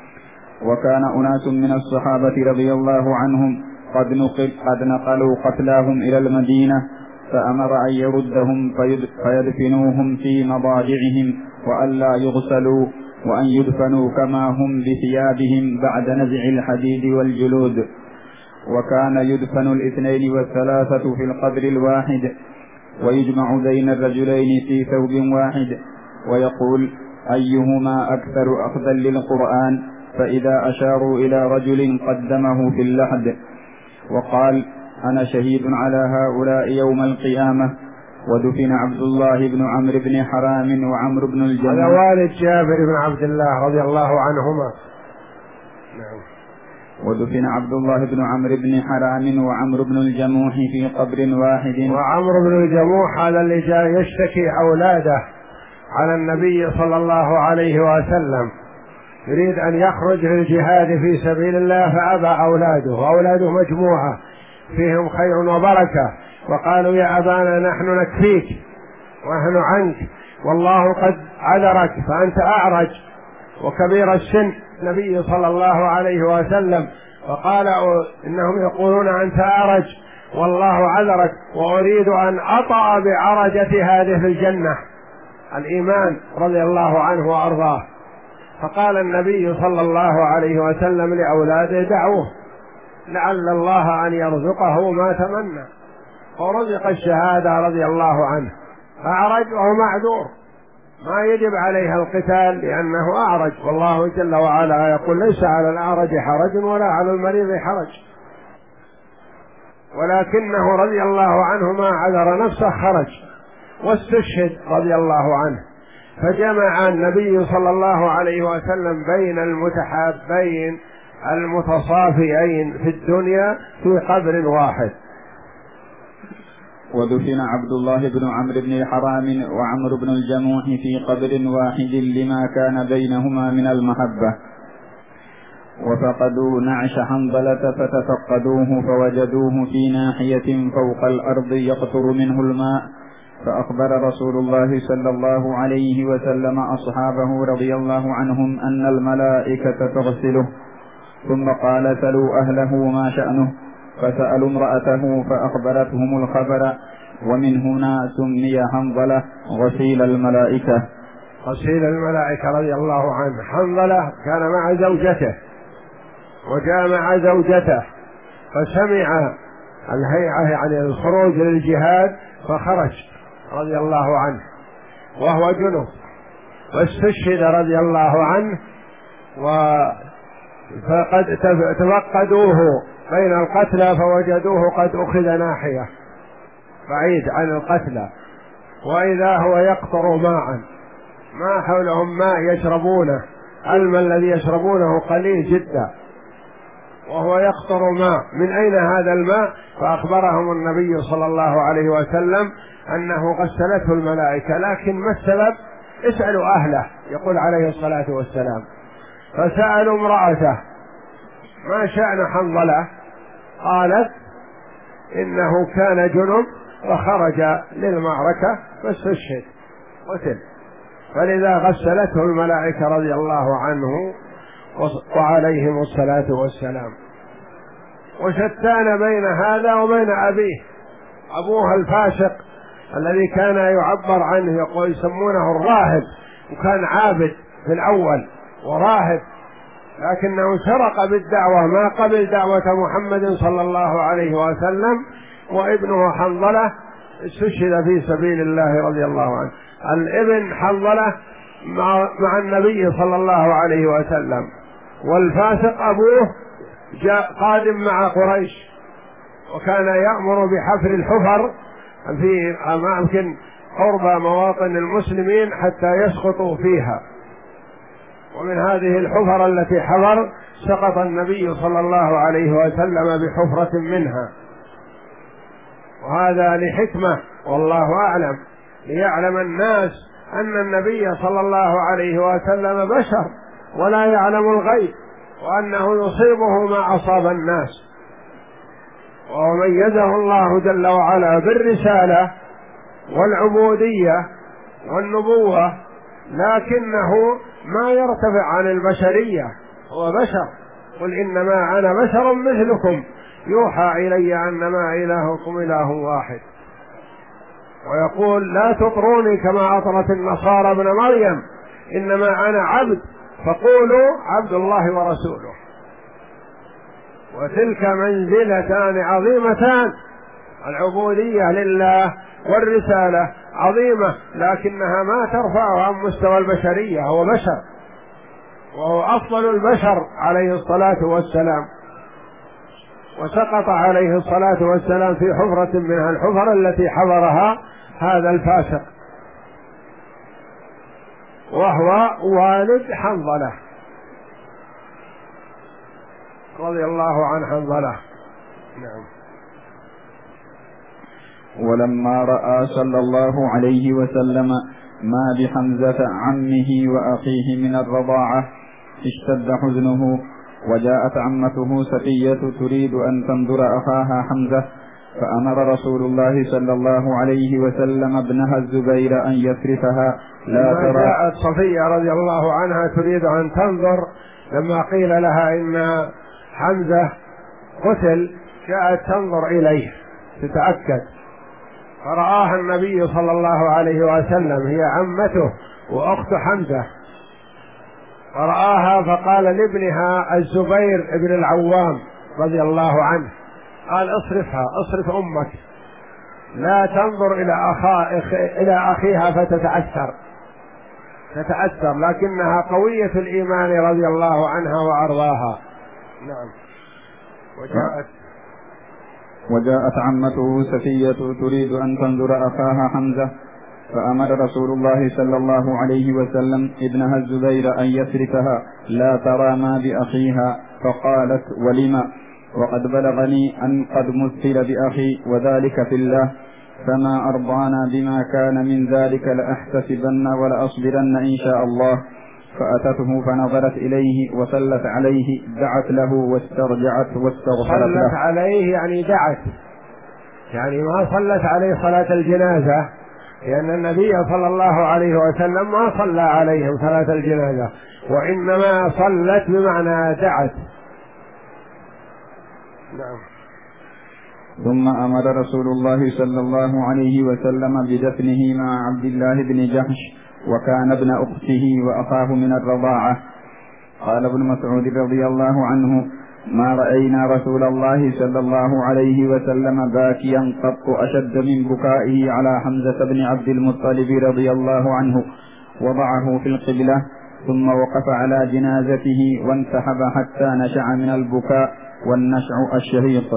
وكان أناس من الصحابة رضي الله عنهم قد, نقل قد نقلوا قتلاهم إلى المدينة، فأمر أن يردهم فيدفنوهم في مضاجعهم وألا يغسلوا، وأن يدفنوا كما هم بثيابهم بعد نزع الحديد والجلود. وكان يدفن الاثنين والثلاثة في القبر الواحد، ويجمع بين الرجلين في ثوب واحد، ويقول: أيهما أكثر أخذا للقرآن؟ فإذا أشاروا إلى رجل قدمه في اللحد وقال: أنا شهيد على هؤلاء يوم القيامة. ودفن عبد الله بن عمرو بن حرام وعمرو بن الجموح. هذا والد جابر بن عبد الله رضي الله عنهما. نعم. ودفن عبد الله بن عمرو بن حرام وعمرو بن الجموح في قبر واحد. وعمرو بن الجموح هذا اللي جاء يشتكي أولاده على النبي صلى الله عليه وسلم، يريد أن يخرج للجهاد في سبيل الله فأبى أولاده، وأولاده مجموعة فيهم خير وبركة، وقالوا: يا أبانا نحن نكفيك ونحن عنك، والله قد عذرك فأنت أعرج وكبير السن. النبي صلى الله عليه وسلم فقال: إنهم يقولون أنت أعرج والله عذرك، وأريد أن أطأ بعرجة هذه في الجنة، الإيمان رضي الله عنه وأرضاه. فقال النبي صلى الله عليه وسلم لأولاده: دعوه لعل الله أن يرزقه ما تمنى، ورزق الشهادة رضي الله عنه. أعرج وهو معذور، ما يجب عليه القتال لأنه أعرج، والله جل وعلا يقول: ليس على الأعرج حرج ولا على المريض حرج، ولكنه رضي الله عنه ما عذر نفسه خرج واستشهد رضي الله عنه. فجمع النبي صلى الله عليه وسلم بين المتحابين المتصافيين في الدنيا في قبر واحد. ودفن عبد الله بن عمرو بن حرام وعمرو بن الجموح في قبر واحد لما كان بينهما من المحبة. وفقدوا نعش حنظلة فتفقدوه فوجدوه في ناحية فوق الأرض يقطر منه الماء، فأخبر رسول الله صلى الله عليه وسلم أصحابه رضي الله عنهم أن الملائكة تغسله، ثم قال: سلوا أهله ما شأنه، فسألوا امرأته فأخبرتهم الخبر، ومن هنا سمي حنظلة غسيل الملائكة. غسيل الملائكة رضي الله عنه. حنظلة كان مع زوجته وجامع زوجته، فسمع الهيعة يعني الخروج للجهاد فخرج رضي الله عنه وهو جنب، واستشهد رضي الله عنه، فقد تفقدوه بين القتلى فوجدوه قد أخذ ناحية بعيد عن القتلى، وإذا هو يقطر ماء، ما حولهم ماء يشربونه، الماء الذي يشربونه قليل جدا وهو يقطر ماء. من أين هذا الماء؟ فأخبرهم النبي صلى الله عليه وسلم أنه غسلته الملائكة، لكن ما السبب؟ اسألوا أهله، يقول عليه الصلاة والسلام. فسألوا امرأته: ما شأن حنظلة؟ قالت: إنه كان جنب فخرج للمعركة فاستشهد قتل، فلذا غسلته الملائكة رضي الله عنه وعليهم الصلاة والسلام. وشتان بين هذا وبين أبيه، أبوه الفاسق الذي كان يعبر عنه يقول يسمونه الراهب، وكان عابد في الأول وراهب، لكنه سرق بالدعوة ما قبل دعوة محمد صلى الله عليه وسلم. وابنه حنظلة استشهد في سبيل الله رضي الله عنه. الابن حنظلة مع, مع النبي صلى الله عليه وسلم، والفاسق أبوه جاء قادم مع قريش، وكان يأمر بحفر الحفر في أماكن قرب مواطن المسلمين حتى يسقطوا فيها، ومن هذه الحفر التي حفر سقط النبي صلى الله عليه وسلم بحفرة منها، وهذا لحكمة والله أعلم، ليعلم الناس أن النبي صلى الله عليه وسلم بشر ولا يعلم الغيب، وأنه يصيبه ما أصاب الناس، وميزه الله جل وعلا بالرسالة والعبودية والنبوة، لكنه ما يرتفع عن البشرية، هو بشر. قل إنما أنا بشر مثلكم يوحى إلي أنما إلهكم إله واحد. ويقول لا تطروني كما أطرت النصارى ابن مريم، إنما أنا عبد فقولوا عبد الله ورسوله. وتلك منزلتان عظيمتان، العبودية لله والرسالة عظيمة، لكنها ما ترفعه عن مستوى البشرية، هو بشر وهو أفضل البشر عليه الصلاة والسلام، وسقط عليه الصلاة والسلام في حفرة منها الحفر التي حفرها هذا الفاسق، وهو والد حنظلة رضي الله عن حنظلة. نعم. ولما رأى صلى الله عليه وسلم ما بحمزة عمه وأخيه من الرضاعة اشتد حزنه، وجاءت عمته سفية تريد أن تنظر أخاها حمزة، فأمر رسول الله صلى الله عليه وسلم ابنها الزبير أن يصرفها لا ترى. جاءت صفية رضي الله عنها تريد أن تنظر، لما قيل لها إن حمزة قتل جاءت تنظر إليه تتأكد، فرآها النبي صلى الله عليه وسلم، هي عمته وأخت حمزة، فرآها فقال لابنها الزبير ابن العوام رضي الله عنه، قال اصرفها، اصرف أمك، لا تنظر إلى أخا إلى أخيها فتتأثر تتأثر لكنها قوية الإيمان رضي الله عنها وأرضاها. نعم. وجاءت وجاءت عمته سفية تريد أن تنظر أخاها حمزة، فأمر رسول الله صلى الله عليه وسلم ابنها الزبير أن يصرفها لا ترى ما بأخيها، فقالت ولم، وقد بلغني أن قد مثل بأخي وذلك في الله، فما أرضانا بما كان من ذلك لأحتسبن ولأصبرن إن شاء الله. فأتته فنظرت إليه وصلت عليه، دعت له واسترجعت واستغفرت له. صلت عليه يعني دعت، يعني ما صلت عليه صلاة الجنازة، لأن النبي صلى الله عليه وسلم ما صلى عليهم صلاة الجنازة، وإنما صلت بمعنى دعت. نعم. ثم أمر رسول الله صلى الله عليه وسلم بدفنه مع عبد الله بن جحش، وكان ابن أخته وأخاه من الرضاعة. قال ابن مسعود رضي الله عنه: ما رأينا رسول الله صلى الله عليه وسلم باكيا قط أشد من بكائه على حمزة بن عبد المطلب رضي الله عنه. وضعه في القبلة ثم وقف على جنازته وانسحب حتى نشع من البكاء والنشع الشهيق.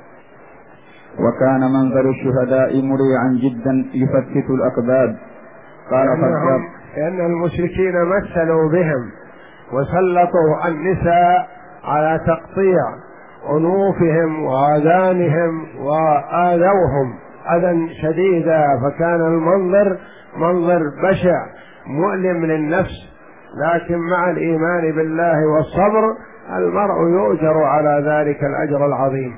وكان منظر الشهداء مريعا جدا يفتت الأكباد. قال لأنهم لأن المشركين مثلوا بهم وسلطوا النساء على تقطيع أنوفهم وآذانهم وآذوهم أذى شديدا، فكان المنظر منظر بشع مؤلم للنفس، لكن مع الإيمان بالله والصبر المرء يؤجر على ذلك الأجر العظيم.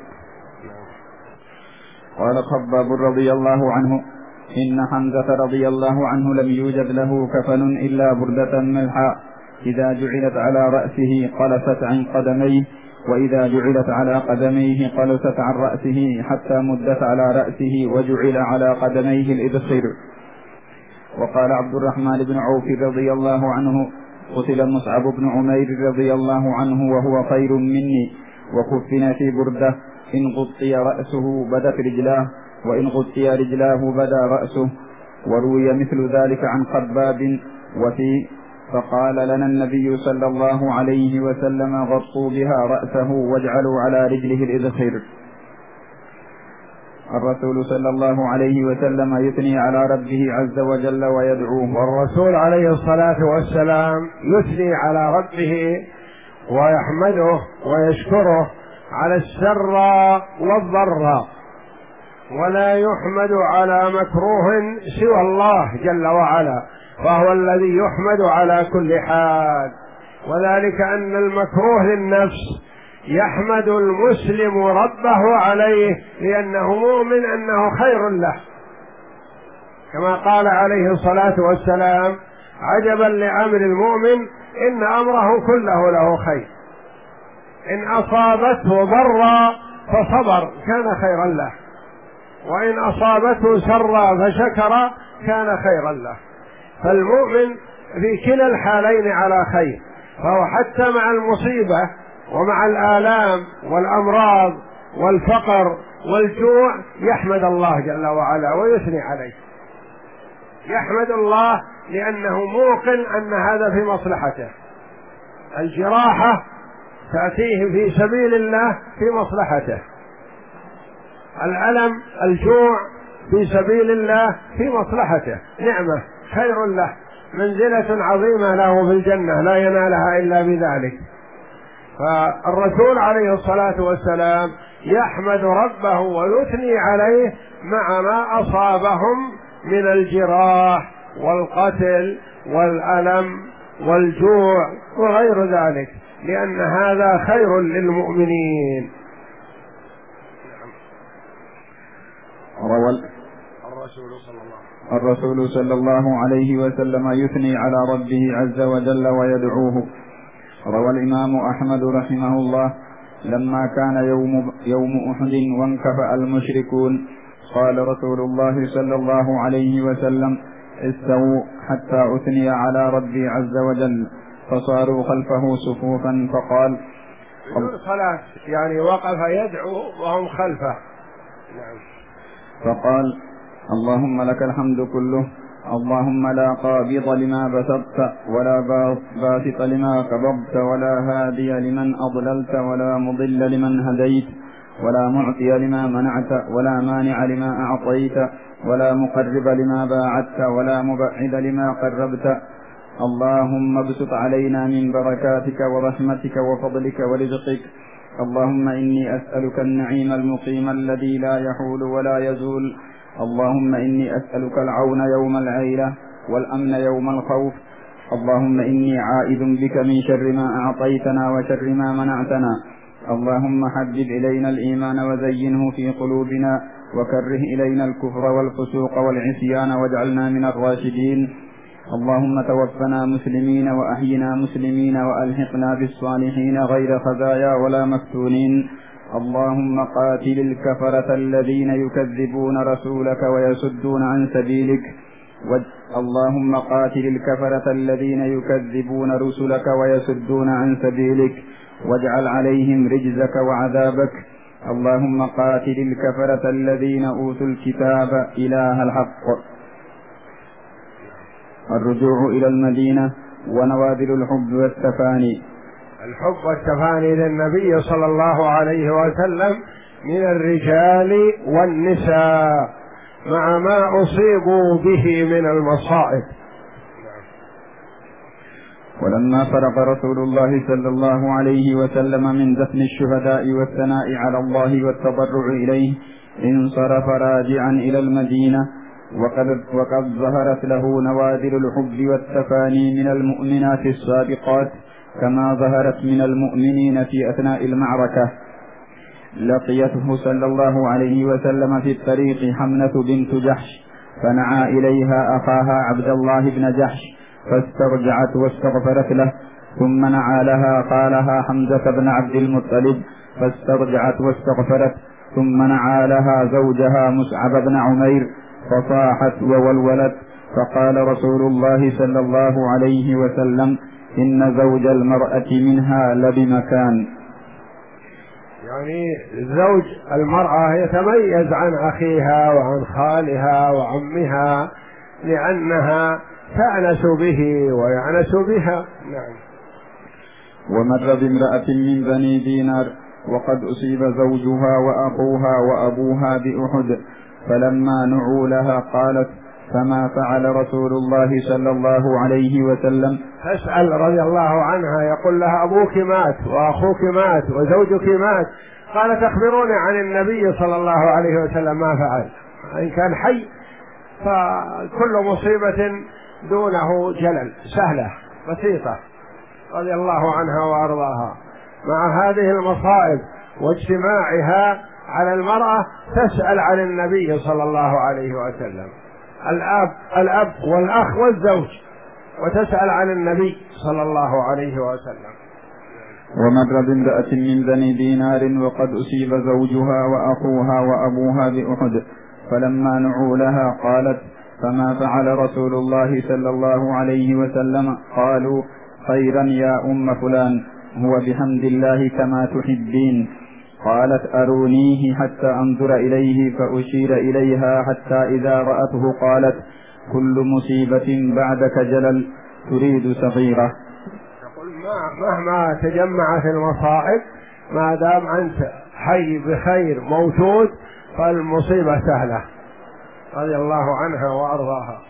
قال خباب رضي الله عنه: إن حمزة رضي الله عنه لم يوجد له كفن إلا بردة ملحاء، إذا جعلت على رأسه قلست عن قدميه، وإذا جعلت على قدميه قلست عن رأسه، حتى مدت على رأسه وجعل على قدميه الإبخر. وقال عبد الرحمن بن عوف رضي الله عنه: قتل مصعب بن عمير رضي الله عنه وهو خير مني، وكفن في بردة، إن غطي رأسه بدت رجلاه، وإن غطي رجلاه بدا رأسه. وروي مثل ذلك عن خباب. وفي فقال لنا النبي صلى الله عليه وسلم: غطوا بها رأسه واجعلوا على رجله الإذخر. الرسول صلى الله عليه وسلم يثني على ربه عز وجل ويدعوه. والرسول عليه الصلاة والسلام يثني على ربه ويحمده ويشكره على السر والضر، ولا يحمد على مكروه سوى الله جل وعلا، فهو الذي يحمد على كل حال. وذلك أن المكروه للنفس يحمد المسلم ربه عليه لأنه مؤمن أنه خير له، كما قال عليه الصلاة والسلام: عجبا لأمر المؤمن إن أمره كله له خير، إن أصابته ضرا فصبر كان خيرا له، وإن أصابته سرا فشكر كان خيرا له. فالمؤمن في كلا الحالين على خير، فهو حتى مع المصيبة ومع الآلام والأمراض والفقر والجوع يحمد الله جل وعلا ويثني عليه، يحمد الله لأنه موقن أن هذا في مصلحته. الجراحة تأتيه في سبيل الله في مصلحته، الألم الجوع في سبيل الله في مصلحته، نعمة خير له، منزلة عظيمة له في الجنة لا ينالها إلا بذلك. فالرسول عليه الصلاة والسلام يحمد ربه ويثني عليه مع ما أصابهم من الجراح والقتل والألم والجوع وغير ذلك، لأن هذا خير للمؤمنين. روى الرسول صلى الله الرسول صلى الله عليه وسلم يثني على ربه عز وجل ويدعوه. روى الإمام أحمد رحمه الله: لما كان يوم, يوم أحد وانكفأ المشركون قال رسول الله صلى الله عليه وسلم: استووا حتى أثني على ربي عز وجل، فصاروا خلفه صفوفا فقال صلاة يعني وقف يدعو وهم خلفه. فقال: اللهم لك الحمد كله، اللهم لا قابض لما بسطت ولا باسط لما قبضت ولا هادي لمن أضللت ولا مضل لمن هديت ولا معطي لما منعت ولا مانع لما أعطيت ولا مقرب لما باعدت ولا مبعد لما قربت. اللهم ابسط علينا من بركاتك ورحمتك وفضلك ورزقك. اللهم إني أسألك النعيم المقيم الذي لا يحول ولا يزول. اللهم إني أسألك العون يوم العيلة والأمن يوم الخوف. اللهم إني عائذ بك من شر ما أعطيتنا وشر ما منعتنا. اللهم حبب إلينا الإيمان وزينه في قلوبنا وكره إلينا الكفر والفسوق والعصيان واجعلنا من الراشدين. اللهم توفنا مسلمين وأحينا مسلمين وألحقنا بالصالحين غير خزايا ولا مفتونين. اللهم قاتل الكفرة الذين يكذبون رسولك ويصدون عن سبيلك. اللهم قاتل الكفرة الذين يكذبون رسلك ويصدون عن سبيلك واجعل عليهم رجزك وعذابك. اللهم قاتل الكفرة الذين أوتوا الكتاب إله الحق. الرجوع إلى المدينة ونوادر الحب والتفاني. الحب والتفاني للنبي صلى الله عليه وسلم من الرجال والنساء مع ما أصيبوا به من المصائب. ولما فرغ رسول الله صلى الله عليه وسلم من دفن الشهداء والثناء على الله والتضرع إليه انصرف راجعا إلى المدينة، وقد, وقد ظهرت له نوادر الحب والتفاني من المؤمنات السابقات كما ظهرت من المؤمنين في أثناء المعركة. لقيته صلى الله عليه وسلم في الطريق حمنة بنت جحش، فنعى إليها أخاها عبد الله بن جحش فاسترجعت واستغفرت له، ثم نعى لها خالها حمزة بن عبد المطلب فاسترجعت واستغفرت، ثم نعى لها زوجها مصعب بن عمير فصاحت وولولت. فقال رسول الله صلى الله عليه وسلم: إن زوج المرأة منها لبمكان. يعني زوج المرأة يتميز عن أخيها وعن خالها وعمها لأنها تأنس به ويأنس بها. نعم. ومر بامرأة من بني دينار وقد أصيب زوجها وأخوها وأبوها بأحد، فلما نعوا لها قالت: فما فعل رسول الله صلى الله عليه وسلم؟ تسأل رضي الله عنها، يقول لها: أبوك مات وأخوك مات وزوجك مات، قال تخبروني عن النبي صلى الله عليه وسلم ما فعل. إن كان حي فكل مصيبة دونه جلل سهلة بسيطة رضي الله عنها وأرضاها. مع هذه المصائب واجتماعها على المرأة تسأل عن النبي صلى الله عليه وسلم، الأب الأب والأخ والزوج، وتسأل عن النبي صلى الله عليه وسلم. ومر بامرأة من بني دينار وقد أصيب زوجها وأخوها وأبوها بأحد، فلما نعوا لها قالت: فما فعل رسول الله صلى الله عليه وسلم؟ قالوا: خيرا يا أم فلان، هو بحمد الله كما تحبين. قالت: أرونيه حتى أنظر إليه، فأشير إليها حتى إذا رأته قالت: كل مصيبة بعدك جلل، تريد صغيرة. يقول مهما تجمعت المصائب ما دام أنت حي بخير موجود فالمصيبة سهلة رضي الله عنها وأرضاها.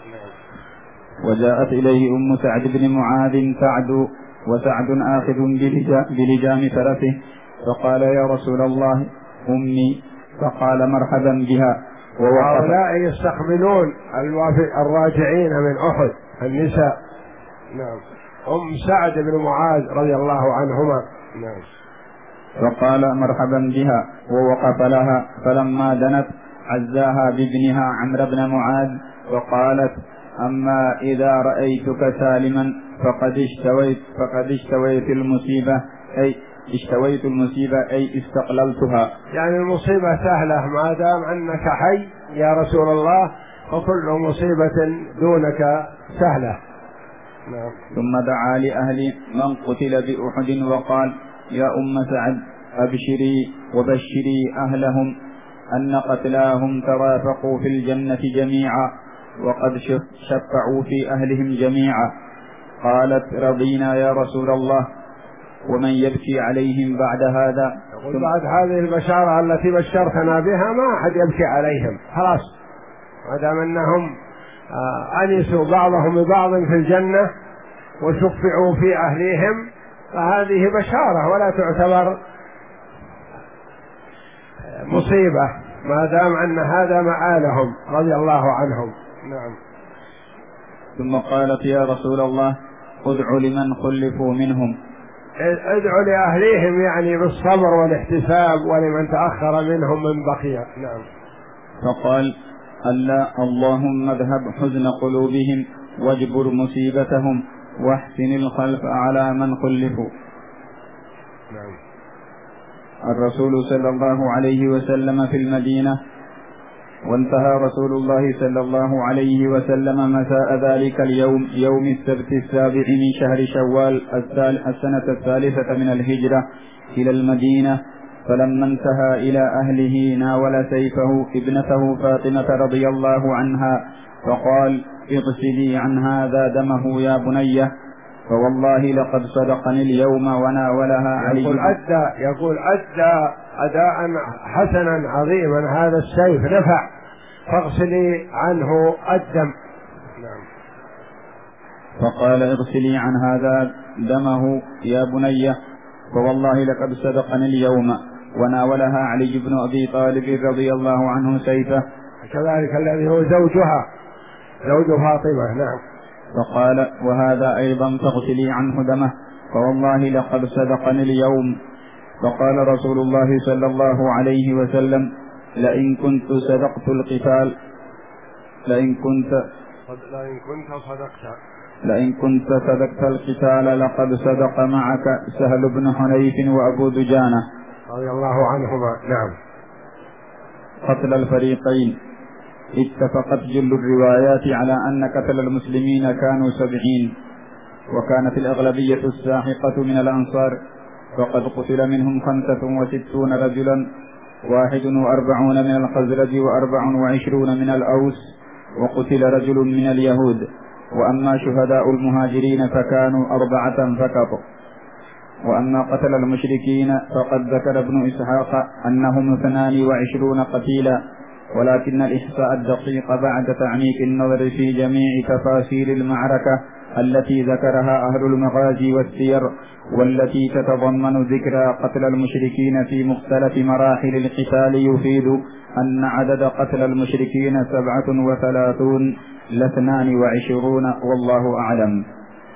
وجاءت إليه أم سعد بن معاذ تعدو، وسعد آخذ بلجام فرسه، فقال: يا رسول الله أمي. فقال: مرحبا بها. وهؤلاء يستقبلون الراجعين من أحد النساء. نعم. أم سعد بن معاذ رضي الله عنهما. نعم. فقال: مرحبا بها، ووقف لها. فلما دنت عزاها بابنها عمرو بن معاذ، وقالت: أما إذا رأيتك سالما فقد اشتويت فقد اشتويت المصيبة أي اشتويت المصيبة أي استقللتها. يعني المصيبة سهلة ما دام أنك حي يا رسول الله، فكل مصيبة دونك سهلة. نعم. ثم دعا لأهل من قتل بأحد وقال: يا أم سعد أبشري وبشري أهلهم أن قتلاهم ترافقوا في الجنة جميعا، وقد شفعوا في أهلهم جميعا. قالت: رضينا يا رسول الله، ومن يبكي عليهم بعد هذا؟ يقول بعد هذه البشارة التي بشرتنا بها ما أحد يبكي عليهم، خلاص ما دام أنهم أنسوا بعضهم ببعض في الجنة وشفعوا في أهليهم، فهذه بشارة ولا تعتبر مصيبة ما دام أن هذا مآلهم رضي الله عنهم. نعم. ثم قالت: يا رسول الله ادع لمن خلفوا منهم. ادعوا لأهليهم يعني بالصبر والاحتساب، ولمن تأخر منهم من بقية. نعم. فقال: ألا اللهم اذهب حزن قلوبهم واجبر مصيبتهم واحسن الخلف على من خلفوا. نعم. الرسول صلى الله عليه وسلم في المدينة، وانتهى رسول الله صلى الله عليه وسلم مساء ذلك اليوم يوم السبت السابع من شهر شوال السنة الثالثة من الهجرة إلى المدينة، فلما انتهى إلى أهله ناول سيفه ابنته فاطمة رضي الله عنها، فقال: اغسلي عن هذا دمه يا بنية، فوالله لقد صدقني اليوم. وناولها علي. يقول أدى يقول أدى أداء حسنا عظيما هذا السيف، نفع، فاغسلي عنه الدم. نعم. فقال: اغسلي عن هذا دمه يا بنية، فوالله لقد صدقني اليوم. وناولها علي بن أبي طالب رضي الله عنه سيفه، كذلك الذي هو زوجها زوج فاطمة. نعم. فقال: وهذا أيضا فاغسلي عنه دمه، فوالله لقد صدقني اليوم. فقال رسول الله صلى الله عليه وسلم: لئن كنت صدقت القتال لئن كنت لئن كنت صدقت لئن كنت صدقت القتال لقد صدق معك سهل بن حنيف وأبو دجانة رضي الله عنهما. نعم. قتل الفريقين. اتفقت جل الروايات على أن قتل المسلمين كانوا سبعين، وكانت الأغلبية الساحقة من الأنصار، فقد قتل منهم خمسة وستون رجلا، واحد وأربعون من الخزرج وأربع وعشرون من الأوس، وقتل رجل من اليهود. وأما شهداء المهاجرين فكانوا أربعة فقط. وأما قتل المشركين فقد ذكر ابن إسحاق أنهم اثنان وعشرون قتيلا، ولكن الإحصاء الدقيق بعد تعميق النظر في جميع تفاصيل المعركة التي ذكرها أهل المغازي والسير، والتي تتضمن ذكر قتل المشركين في مختلف مراحل القتال، يفيد أن عدد قتل المشركين سبعة وثلاثون لاثنان وعشرون، والله أعلم.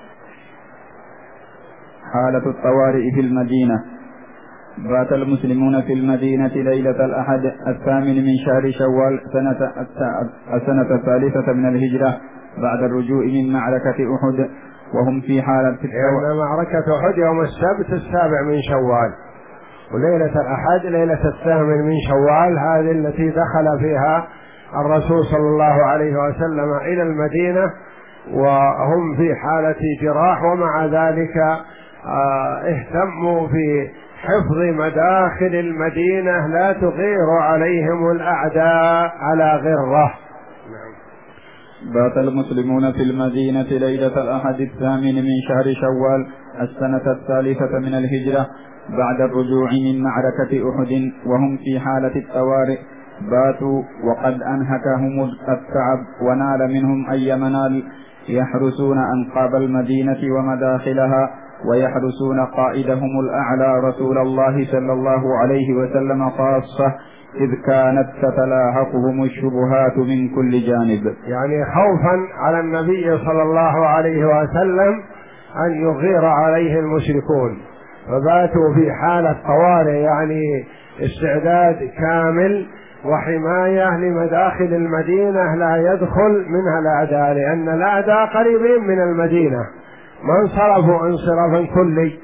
حالة الطوارئ في المدينة. بات المسلمون في المدينة ليلة الأحد الثامن من شهر شوال سنة السنة الثالثة من الهجرة بعد الرجوع من معركة أحد، وهم في حالة يعني معركة أحد يوم السبت السابع من شوال، وليلة الأحد ليلة الثامن من شوال، هذه التي دخل فيها الرسول صلى الله عليه وسلم إلى المدينة وهم في حالة جراح، ومع ذلك اهتموا في حفظ مداخل المدينة لا تغير عليهم الأعداء على غرة. بات المسلمون في المدينة ليلة الأحد الثامن من شهر شوال السنة الثالثة من الهجرة بعد الرجوع من معركة أحد، وهم في حالة الطوارئ. باتوا وقد أنهكهم التعب ونال منهم أي منال، يحرسون أنقاب المدينة ومداخلها، ويحرسون قائدهم الأعلى رسول الله صلى الله عليه وسلم خاصة، إذ كانت تتلاحقهم الشبهات من كل جانب، يعني خوفا على النبي صلى الله عليه وسلم أن يغير عليه المشركون، فباتوا في حالة طوارئ، يعني استعداد كامل وحماية لمداخل المدينة لا يدخل منها الأعداء، لأن الأعداء قريبين من المدينة ما انصرفوا انصرافا كلي.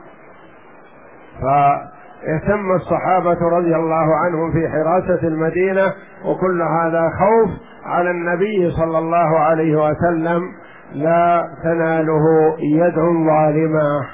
فاهتم الصحابة رضي الله عنهم في حراسة المدينة، وكل هذا خوف على النبي صلى الله عليه وسلم لا تناله يد ظالمة.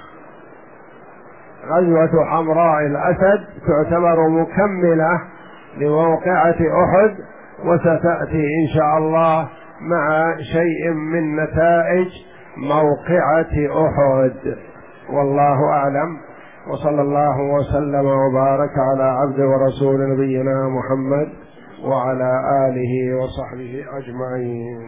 غزوة حمراء الأسد تعتبر مكملة لموقعة أحد، وستأتي إن شاء الله مع شيء من نتائج موقعة أحد، والله أعلم. وصلى الله وسلم وبارك على عبد ورسول نبينا محمد وعلى آله وصحبه أجمعين.